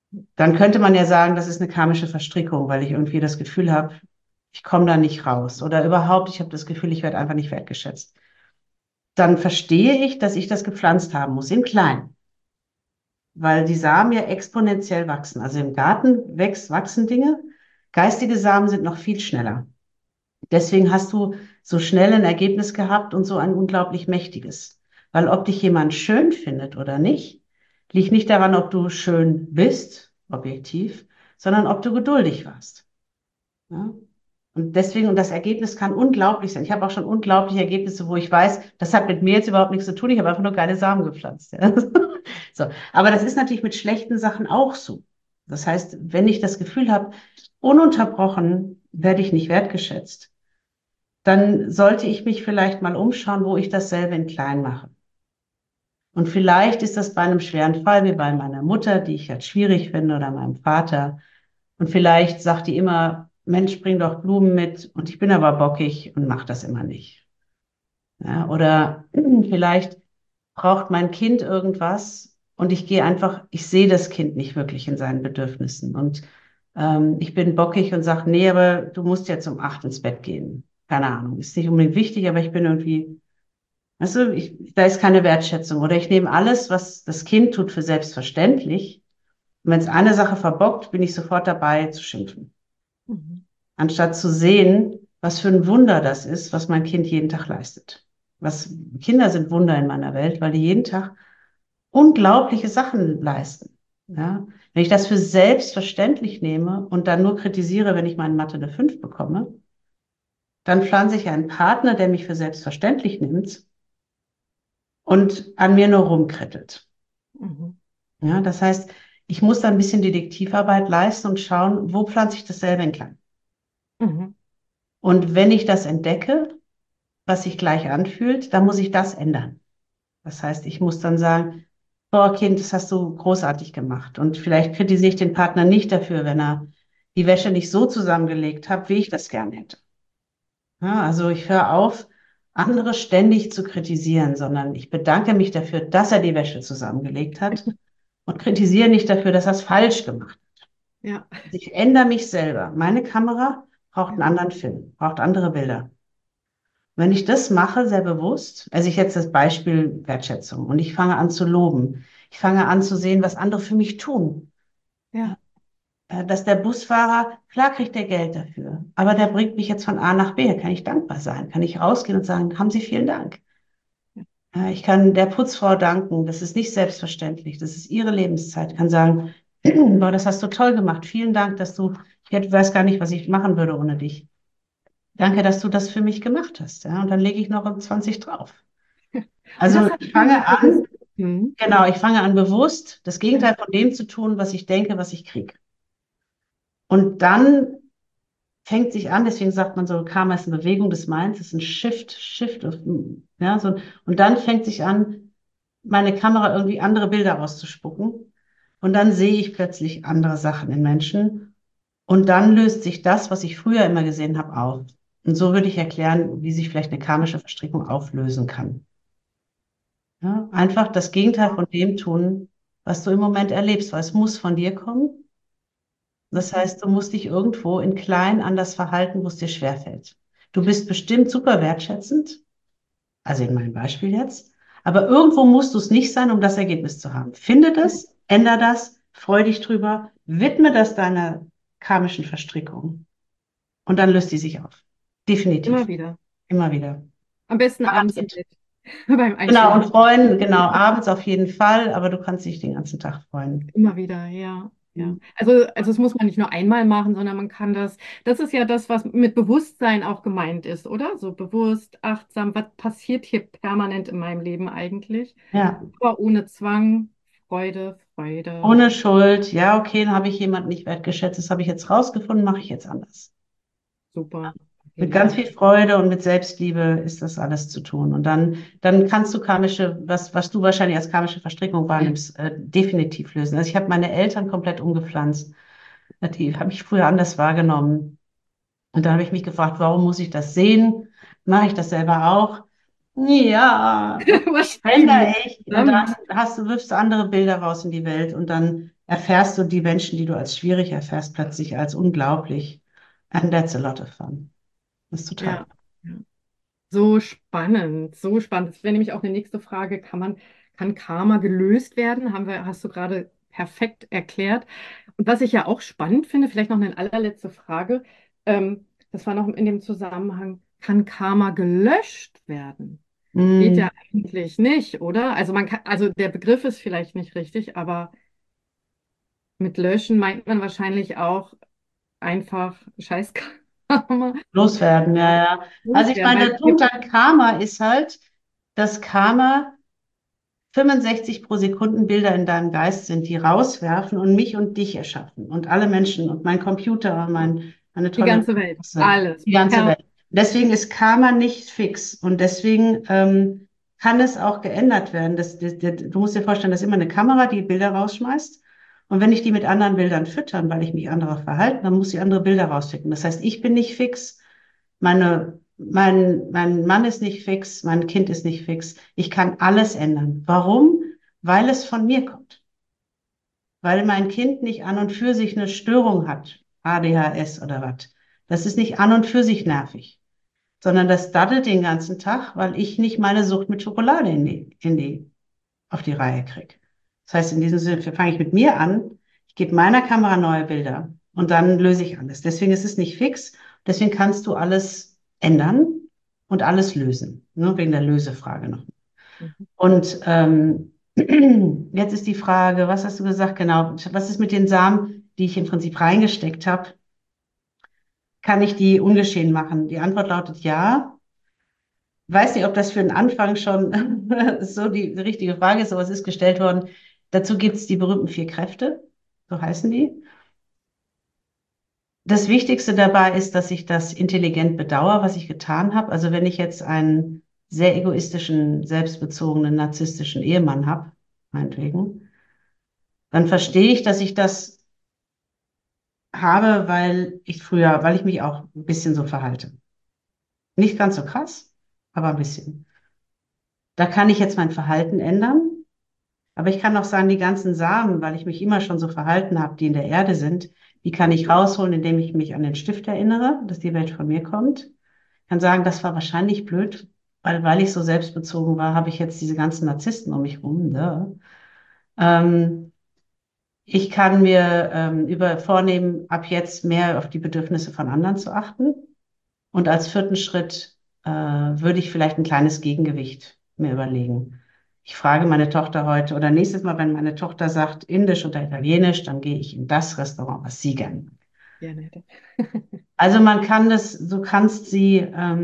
Dann könnte man ja sagen, das ist eine karmische Verstrickung, weil ich irgendwie das Gefühl habe, ich komme da nicht raus. Oder überhaupt, ich habe das Gefühl, ich werde einfach nicht wertgeschätzt. Dann verstehe ich, dass ich das gepflanzt haben muss, im Kleinen, weil die Samen ja exponentiell wachsen. Also im Garten wachsen Dinge. Geistige Samen sind noch viel schneller. Deswegen hast du so schnell ein Ergebnis gehabt und so ein unglaublich mächtiges. Weil ob dich jemand schön findet oder nicht, liegt nicht daran, ob du schön bist, objektiv, sondern ob du geduldig warst. Ja? Und deswegen, und das Ergebnis kann unglaublich sein. Ich habe auch schon unglaubliche Ergebnisse, wo ich weiß, das hat mit mir jetzt überhaupt nichts zu tun. Ich habe einfach nur geile Samen gepflanzt. Ja? So. Aber das ist natürlich mit schlechten Sachen auch so. Das heißt, wenn ich das Gefühl habe, ununterbrochen werde ich nicht wertgeschätzt, dann sollte ich mich vielleicht mal umschauen, wo ich dasselbe in klein mache. Und vielleicht ist das bei einem schweren Fall wie bei meiner Mutter, die ich jetzt schwierig finde, oder meinem Vater. Und vielleicht sagt die immer, Mensch, bring doch Blumen mit. Und ich bin aber bockig und mache das immer nicht. Ja, oder vielleicht braucht mein Kind irgendwas und ich gehe einfach, ich sehe das Kind nicht wirklich in seinen Bedürfnissen. Und ich bin bockig und sage, nee, aber du musst jetzt um 8 ins Bett gehen. Keine Ahnung, ist nicht unbedingt wichtig, aber ich bin irgendwie, weißt du, da ist keine Wertschätzung. Oder ich nehme alles, was das Kind tut, für selbstverständlich. Und wenn es eine Sache verbockt, bin ich sofort dabei zu schimpfen. Mhm. Anstatt zu sehen, was für ein Wunder das ist, was mein Kind jeden Tag leistet. Kinder sind Wunder in meiner Welt, weil die jeden Tag unglaubliche Sachen leisten. Ja? Wenn ich das für selbstverständlich nehme und dann nur kritisiere, wenn ich meine Mathe eine 5 bekomme, dann pflanze ich einen Partner, der mich für selbstverständlich nimmt und an mir nur rumkrittelt. Mhm. Ja, das heißt, ich muss da ein bisschen Detektivarbeit leisten und schauen, wo pflanze ich dasselbe in klein. Mhm. Und wenn ich das entdecke, was sich gleich anfühlt, dann muss ich das ändern. Das heißt, ich muss dann sagen, boah, Kind, das hast du großartig gemacht. Und vielleicht kritisiere ich den Partner nicht dafür, wenn er die Wäsche nicht so zusammengelegt hat, wie ich das gern hätte. Ja, also ich höre auf, andere ständig zu kritisieren, sondern ich bedanke mich dafür, dass er die Wäsche zusammengelegt hat und kritisiere nicht dafür, dass er es falsch gemacht hat. Ja. Also ich ändere mich selber. Meine Kamera braucht einen Ja. anderen Film, braucht andere Bilder. Wenn ich das mache, sehr bewusst, also ich jetzt das Beispiel Wertschätzung und ich fange an zu loben. Ich fange an zu sehen, was andere für mich tun. Ja. Dass der Busfahrer, klar kriegt er Geld dafür, aber der bringt mich jetzt von A nach B. Kann ich dankbar sein? Kann ich rausgehen und sagen, haben Sie vielen Dank? Ich kann der Putzfrau danken. Das ist nicht selbstverständlich. Das ist ihre Lebenszeit. Ich kann sagen, boah, das hast du toll gemacht. Vielen Dank, weiß gar nicht, was ich machen würde ohne dich. Danke, dass du das für mich gemacht hast. Ja, und dann lege ich noch 20 drauf. Und das Also hat ich viel fange mit an, Bewusstsein. Mhm. genau, ich fange an bewusst das Ja. Gegenteil von dem zu tun, was ich denke, was ich kriege. Und dann fängt sich an, deswegen sagt man so, Karma ist eine Bewegung des Minds, ist ein Shift ja, so, und dann fängt sich an, meine Kamera irgendwie andere Bilder auszuspucken. Und dann sehe ich plötzlich andere Sachen in Menschen. Und dann löst sich das, was ich früher immer gesehen habe, auf. Und so würde ich erklären, wie sich vielleicht eine karmische Verstrickung auflösen kann. Ja, einfach das Gegenteil von dem tun, was du im Moment erlebst, weil es muss von dir kommen. Das Mhm. heißt, du musst dich irgendwo in klein anders verhalten, wo es dir schwerfällt. Du bist bestimmt super wertschätzend, also in meinem Beispiel jetzt, aber irgendwo musst du es nicht sein, um das Ergebnis zu haben. Finde das, ändere das, freu dich drüber, widme das deiner karmischen Verstrickung und dann löst die sich auf. Immer Definitiv. wieder. Immer wieder. Am besten abends im Garantiert. Bett, beim Genau, und Einschlafen. freuen, genau, abends auf jeden Fall, aber du kannst dich den ganzen Tag freuen. Immer wieder, ja. Ja. Also es muss man nicht nur einmal machen, sondern man kann das ist ja das, was mit Bewusstsein auch gemeint ist, oder? So bewusst, achtsam, was passiert hier permanent in meinem Leben eigentlich? Ja. Aber ohne Zwang, Freude, Freude. Ohne Schuld, ja, okay, dann habe ich jemanden nicht wertgeschätzt, das habe ich jetzt rausgefunden, mache ich jetzt anders. Super, auf Mit jeden ganz Fall. viel Freude und mit Selbstliebe ist das alles zu tun. Und dann kannst du was du wahrscheinlich als karmische Verstrickung wahrnimmst, definitiv lösen. Also ich habe meine Eltern komplett umgepflanzt. Die habe ich früher anders wahrgenommen. Und dann habe ich mich gefragt, warum muss ich das sehen? Mache ich das selber auch? Ja, okay, ändere Wahrscheinlich. ich. Und Verdammt. dann wirfst du andere Bilder raus in die Welt und dann erfährst du die Menschen, die du als schwierig erfährst, plötzlich als unglaublich. And that's a lot of fun. Das ist total. Ja. Ja. So spannend, so spannend. Das wäre nämlich auch eine nächste Frage. Kann Karma gelöst werden? Hast du gerade perfekt erklärt. Und was ich ja auch spannend finde, vielleicht noch eine allerletzte Frage, das war noch in dem Zusammenhang, kann Karma gelöscht werden? Geht Mm, ja eigentlich nicht, oder? Also also der Begriff ist vielleicht nicht richtig, aber mit löschen meint man wahrscheinlich auch einfach Scheißkarma loswerden, ja, ja. Also ich loswerden, meine, weil der Punkt an Karma ist halt, dass Karma 65 pro Sekunden Bilder in deinem Geist sind, die rauswerfen und mich und dich erschaffen und alle Menschen und mein Computer und meine die tolle ganze Welt, Klasse, alles. die ganze Ja, Welt. Deswegen ist Karma nicht fix und deswegen kann es auch geändert werden. Du musst dir vorstellen, das ist immer eine Kamera, die Bilder rausschmeißt. Und wenn ich die mit anderen Bildern füttern, weil ich mich anderer verhalte, dann muss sie andere Bilder rausschicken. Das heißt, ich bin nicht fix. Mein Mann ist nicht fix, mein Kind ist nicht fix. Ich kann alles ändern. Warum? Weil es von mir kommt. Weil mein Kind nicht an und für sich eine Störung hat, ADHS oder was. Das ist nicht an und für sich nervig, sondern das daddelt den ganzen Tag, weil ich nicht meine Sucht mit Schokolade auf die Reihe kriege. Das heißt, in diesem Sinne fange ich mit mir an, ich gebe meiner Kamera neue Bilder und dann löse ich alles. Deswegen ist es nicht fix, deswegen kannst du alles ändern und alles lösen, ne, wegen der Lösefrage noch. mhm. Und jetzt ist die Frage, was hast du gesagt? Genau, was ist mit den Samen, die ich im Prinzip reingesteckt habe? Kann ich die ungeschehen machen? Die Antwort lautet ja. Weiß nicht, ob das für den Anfang schon so die richtige Frage ist, aber es ist gestellt worden. Dazu gibt es die berühmten vier Kräfte, so heißen die. Das Wichtigste dabei ist, dass ich das intelligent bedauere, was ich getan habe. Also wenn ich jetzt einen sehr egoistischen, selbstbezogenen, narzisstischen Ehemann habe, meinetwegen, dann verstehe ich, dass ich das habe, weil ich mich auch ein bisschen so verhalte. Nicht ganz so krass, aber ein bisschen. Da kann ich jetzt mein Verhalten ändern. Aber ich kann auch sagen, die ganzen Samen, weil ich mich immer schon so verhalten habe, die in der Erde sind, die kann ich rausholen, indem ich mich an den Stift erinnere, dass die Welt von mir kommt. Ich kann sagen, das war wahrscheinlich blöd, weil ich so selbstbezogen war, habe ich jetzt diese ganzen Narzissten um mich rum. Ne? Ähm, Ich kann mir vornehmen, ab jetzt mehr auf die Bedürfnisse von anderen zu achten. Und als vierten Schritt würde ich vielleicht ein kleines Gegengewicht mir überlegen. Ich frage meine Tochter heute oder nächstes Mal, wenn meine Tochter sagt Indisch oder Italienisch, dann gehe ich in das Restaurant, was sie gern mag. Ja, nett. Also man kann du kannst sie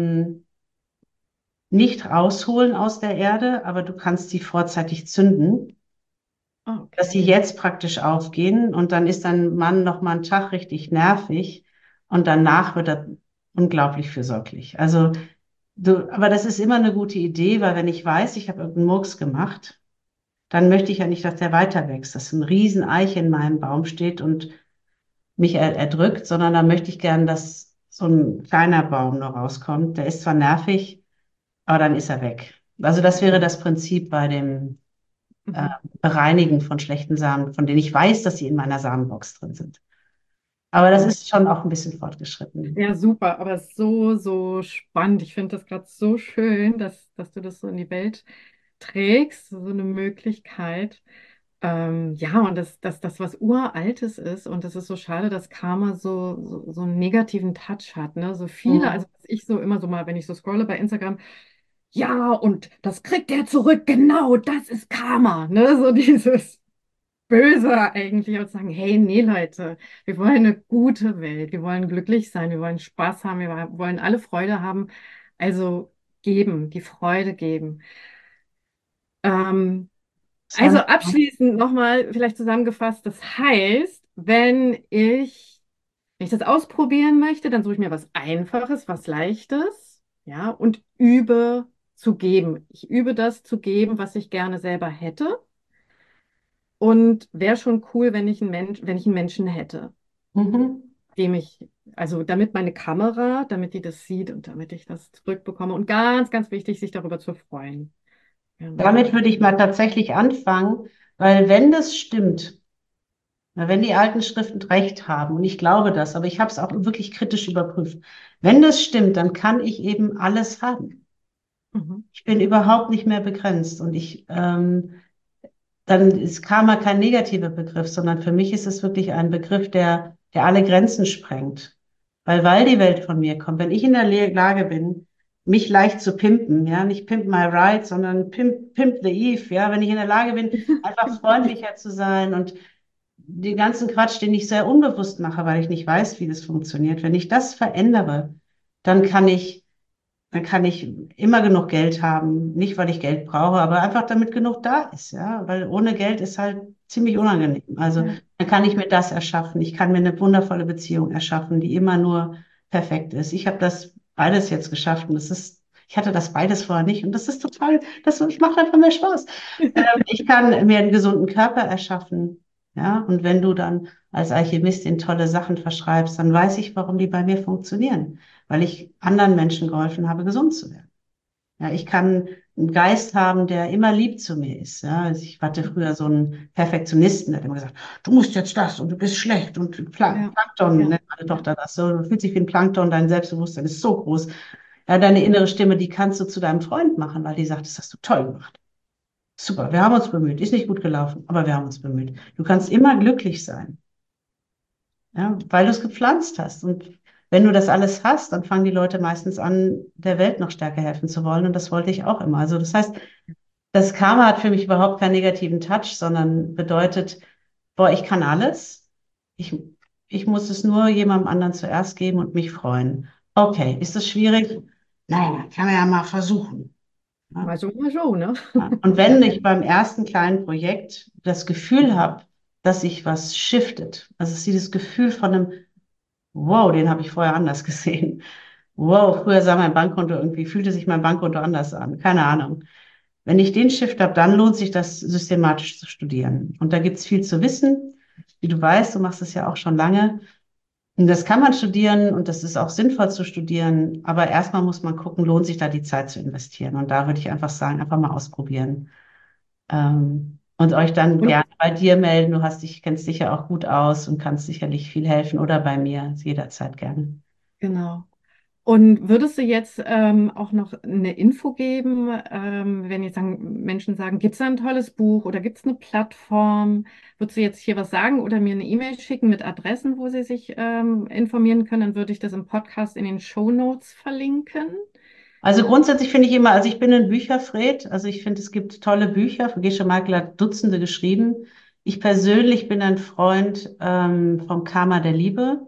nicht rausholen aus der Erde, aber du kannst sie vorzeitig zünden, Ah, dass sie okay. jetzt praktisch aufgehen und dann ist dein Mann noch mal einen Tag richtig nervig und danach wird er unglaublich fürsorglich. Also aber das ist immer eine gute Idee, weil wenn ich weiß, ich habe irgendeinen Murks gemacht, dann möchte ich ja nicht, dass der weiter wächst, dass ein Rieseneich in meinem Baum steht und mich erdrückt, sondern da möchte ich gern, dass so ein kleiner Baum noch rauskommt. Der ist zwar nervig, aber dann ist er weg. Also das wäre das Prinzip bei dem äh, Mhm. Bereinigen von schlechten Samen, von denen ich weiß, dass sie in meiner Samenbox drin sind. Aber das Ja. ist schon auch ein bisschen fortgeschritten. Ja, super, aber so, so spannend. Ich finde das gerade so schön, dass du das so in die Welt trägst, so eine Möglichkeit. Ja, und dass das was Uraltes ist. Und das ist so schade, dass Karma so einen negativen Touch hat. Ne? So viele, Mhm. also was ich so immer so mal, wenn ich so scrolle bei Instagram, ja, und das kriegt er zurück, genau, das ist Karma. Ne? So dieses Böse eigentlich und sagen, hey, nee, Leute, wir wollen eine gute Welt, wir wollen glücklich sein, wir wollen Spaß haben, wir wollen alle Freude haben. Also geben, die Freude geben. Ähm, also Sonst, abschließend nochmal vielleicht zusammengefasst, das heißt, wenn ich das ausprobieren möchte, dann suche ich mir was Einfaches, was Leichtes, ja, und übe zu geben. Ich übe das zu geben, was ich gerne selber hätte. Und wäre schon cool, wenn ich einen Menschen hätte, mhm. dem ich, also damit meine Kamera, damit die das sieht und damit ich das zurückbekomme. Und ganz, ganz wichtig, sich darüber zu freuen. Genau. Damit würde ich mal tatsächlich anfangen, weil wenn das stimmt, Na, wenn die alten Schriften recht haben, und ich glaube das, aber ich habe es auch wirklich kritisch überprüft. Wenn das stimmt, dann kann ich eben alles haben. Mhm. Ich bin überhaupt nicht mehr begrenzt und dann ist Karma kein negativer Begriff, sondern für mich ist es wirklich ein Begriff, der alle Grenzen sprengt. Weil die Welt von mir kommt. Wenn ich in der Lage bin, mich leicht zu pimpen, ja, nicht pimp my ride, sondern pimp the Eve, ja, wenn ich in der Lage bin, einfach freundlicher zu sein und den ganzen Quatsch, den ich sehr unbewusst mache, weil ich nicht weiß, wie das funktioniert, wenn ich das verändere, dann kann ich dann kann ich immer genug Geld haben. Nicht, weil ich Geld brauche, aber einfach damit genug da ist, ja. Weil ohne Geld ist halt ziemlich unangenehm. Also Ja, dann kann ich mir das erschaffen. Ich kann mir eine wundervolle Beziehung erschaffen, die immer nur perfekt ist. Ich habe das beides jetzt geschafft und ich hatte das beides vorher nicht und das ist total, das macht einfach mehr Spaß. Ich kann mir einen gesunden Körper erschaffen, ja. Und wenn du dann als Alchemistin tolle Sachen verschreibst, dann weiß ich, warum die bei mir funktionieren, weil ich anderen Menschen geholfen habe, gesund zu werden. Ja, ich kann einen Geist haben, der immer lieb zu mir ist. Ja, also ich hatte früher so einen Perfektionisten, der hat immer gesagt, du musst jetzt das und du bist schlecht und ja, Plankton, ja. nennt meine Tochter das so, du fühlst dich wie ein Plankton, dein Selbstbewusstsein ist so groß. Ja, deine innere Stimme, die kannst du zu deinem Freund machen, weil die sagt, das hast du toll gemacht. Super, wir haben uns bemüht. Ist nicht gut gelaufen, aber wir haben uns bemüht. Du kannst immer glücklich sein, ja, weil du es gepflanzt hast. Und wenn du das alles hast, dann fangen die Leute meistens an, der Welt noch stärker helfen zu wollen. Und das wollte ich auch immer. Also das heißt, das Karma hat für mich überhaupt keinen negativen Touch, sondern bedeutet, boah, ich kann alles. Ich, ich muss es nur jemandem anderen zuerst geben und mich freuen. Okay, ist das schwierig? Nein, kann man ja mal versuchen. Ja. Mal so, ne? Ja. Und wenn ich beim ersten kleinen Projekt das Gefühl habe, dass sich was shiftet, also es ist dieses Gefühl von einem, wow, den habe ich vorher anders gesehen. Wow, früher sah mein Bankkonto irgendwie, fühlte sich mein Bankkonto anders an. Keine Ahnung. Wenn ich den Shift habe, dann lohnt sich das systematisch zu studieren. Und da gibt es viel zu wissen. Wie du weißt, du machst es ja auch schon lange. Und das kann man studieren und das ist auch sinnvoll zu studieren. Aber erstmal muss man gucken, lohnt sich da die Zeit zu investieren. Und da würde ich einfach sagen, einfach mal ausprobieren. Und euch dann Und gerne bei dir melden. Kennst dich ja auch gut aus und kannst sicherlich viel helfen oder bei mir jederzeit gerne. genau. Und würdest du jetzt auch noch eine Info geben, wenn jetzt Menschen sagen, gibt es da ein tolles Buch oder gibt es eine Plattform? Würdest du jetzt hier was sagen oder mir eine E-Mail schicken mit Adressen, wo sie sich informieren können? Dann würde ich das im Podcast in den Shownotes verlinken. Also grundsätzlich finde ich immer, also ich bin ein Bücherfred, also ich finde, es gibt tolle Bücher. Gesche Michael hat Dutzende geschrieben. Ich persönlich bin ein Freund vom Karma der Liebe.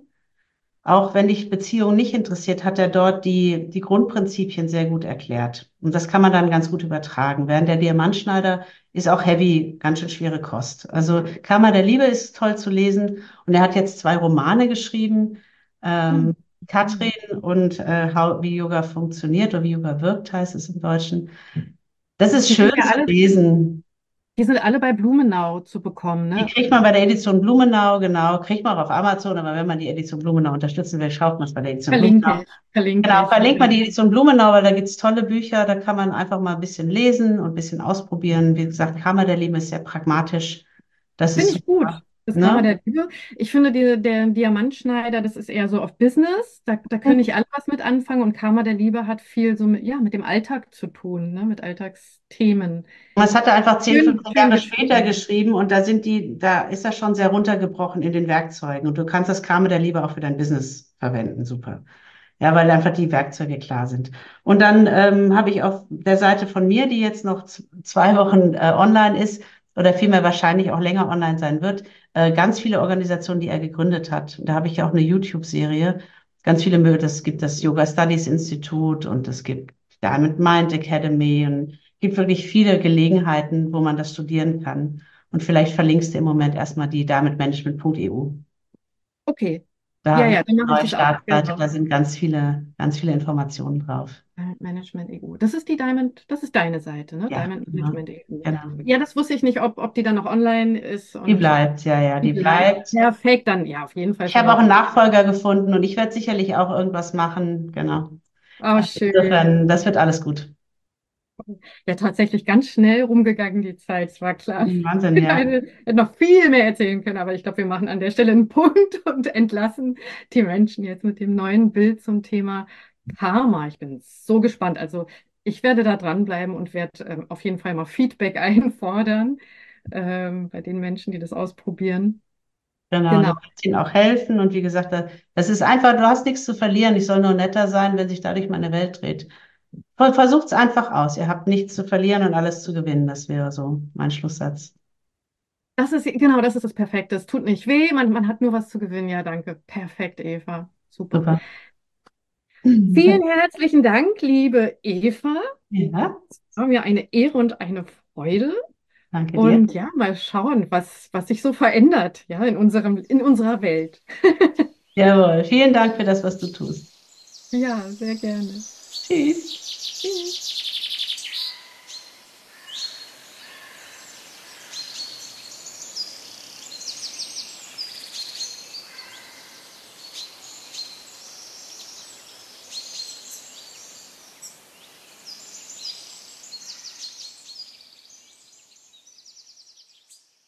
Auch wenn dich Beziehung nicht interessiert, hat er dort die Grundprinzipien sehr gut erklärt. Und das kann man dann ganz gut übertragen. Während der Diamantschneider ist auch heavy, ganz schön schwere Kost. Also Karma der Liebe ist toll zu lesen. Und er hat jetzt 2 Romane geschrieben. Ähm, Hm. Katrin und wie Yoga funktioniert oder wie Yoga wirkt, heißt es im Deutschen. Das ist Die schön sind ja zu alle, lesen. die sind alle bei Blumenau zu bekommen, Die ne? kriegt man bei der Edition Blumenau, genau. Kriegt man auch auf Amazon, aber wenn man die Edition Blumenau unterstützen will, schaut man es bei der Edition Blumenau. Verlinke Genau, ich. verlinkt mal die Edition Blumenau, weil da gibt's tolle Bücher, da kann man einfach mal ein bisschen lesen und ein bisschen ausprobieren. Wie gesagt, Kammer der Liebe ist sehr pragmatisch. Das ist Finde ich gut. super. Das Kammer Ne? der Liebe. Ich finde, der Diamantschneider, das ist eher so auf Business. Da können nicht alle was mit anfangen. Und Kammer der Liebe hat viel so mit, ja, mit dem Alltag zu tun, ne? Mit Alltagsthemen. Das hat er einfach 10, Schön, 15 schön Jahre später geschrieben. geschrieben und da ist er schon sehr runtergebrochen in den Werkzeugen. Und du kannst das Kammer der Liebe auch für dein Business verwenden. Super. Ja, weil einfach die Werkzeuge klar sind. Und dann habe ich auf der Seite von mir, die jetzt noch 2 Wochen online ist, oder vielmehr wahrscheinlich auch länger online sein wird, ganz viele Organisationen, die er gegründet hat. Da habe ich ja auch eine YouTube-Serie. Ganz viele, es gibt das Yoga Studies Institute und es gibt Diamond Mind Academy und es gibt wirklich viele Gelegenheiten, wo man das studieren kann. Und vielleicht verlinkst du im Moment erstmal die diamondmanagement.eu. Okay. Da Ja, habe ich ja, dann mache eine ich neue das auch. Startseite, Genau. da sind ganz viele Informationen drauf. Management EU. Das ist die Diamond, das ist deine Seite, ne? Ja, Diamond genau. Management EU. Genau. Ja, das wusste ich nicht, ob die dann noch online ist Die und bleibt, ja, ja, die die bleibt. bleibt. Perfekt, dann ja, auf jeden Fall Ich habe auch verlinke einen ich. Nachfolger gefunden und ich werde sicherlich auch irgendwas machen. Genau. Oh, Also schön. insofern, das wird alles gut. Wäre tatsächlich ganz schnell rumgegangen, die Zeit, es war klar. Wahnsinn, Ich ja. hätte noch viel mehr erzählen können, aber ich glaube, wir machen an der Stelle einen Punkt und entlassen die Menschen jetzt mit dem neuen Bild zum Thema Karma. Ich bin so gespannt. Also ich werde da dranbleiben und werde auf jeden Fall mal Feedback einfordern bei den Menschen, die das ausprobieren. Genau, du Genau. willst ihnen auch helfen. Und wie gesagt, das ist einfach, du hast nichts zu verlieren. Ich soll nur netter sein, wenn sich dadurch meine Welt dreht. Versucht es einfach aus. Ihr habt nichts zu verlieren und alles zu gewinnen. Das wäre so mein Schlusssatz. Das ist, genau, das ist das Perfekte. Es tut nicht weh, man hat nur was zu gewinnen. Ja, danke. Perfekt, Eva. Super. Super. Vielen herzlichen Dank, liebe Eva. Ja, Es war mir eine Ehre und eine Freude. danke dir. Und ja, mal schauen, was sich so verändert, ja, in unserer Welt. Jawohl. Vielen Dank für das, was du tust. Ja, sehr gerne. Tschüss. Tschüss.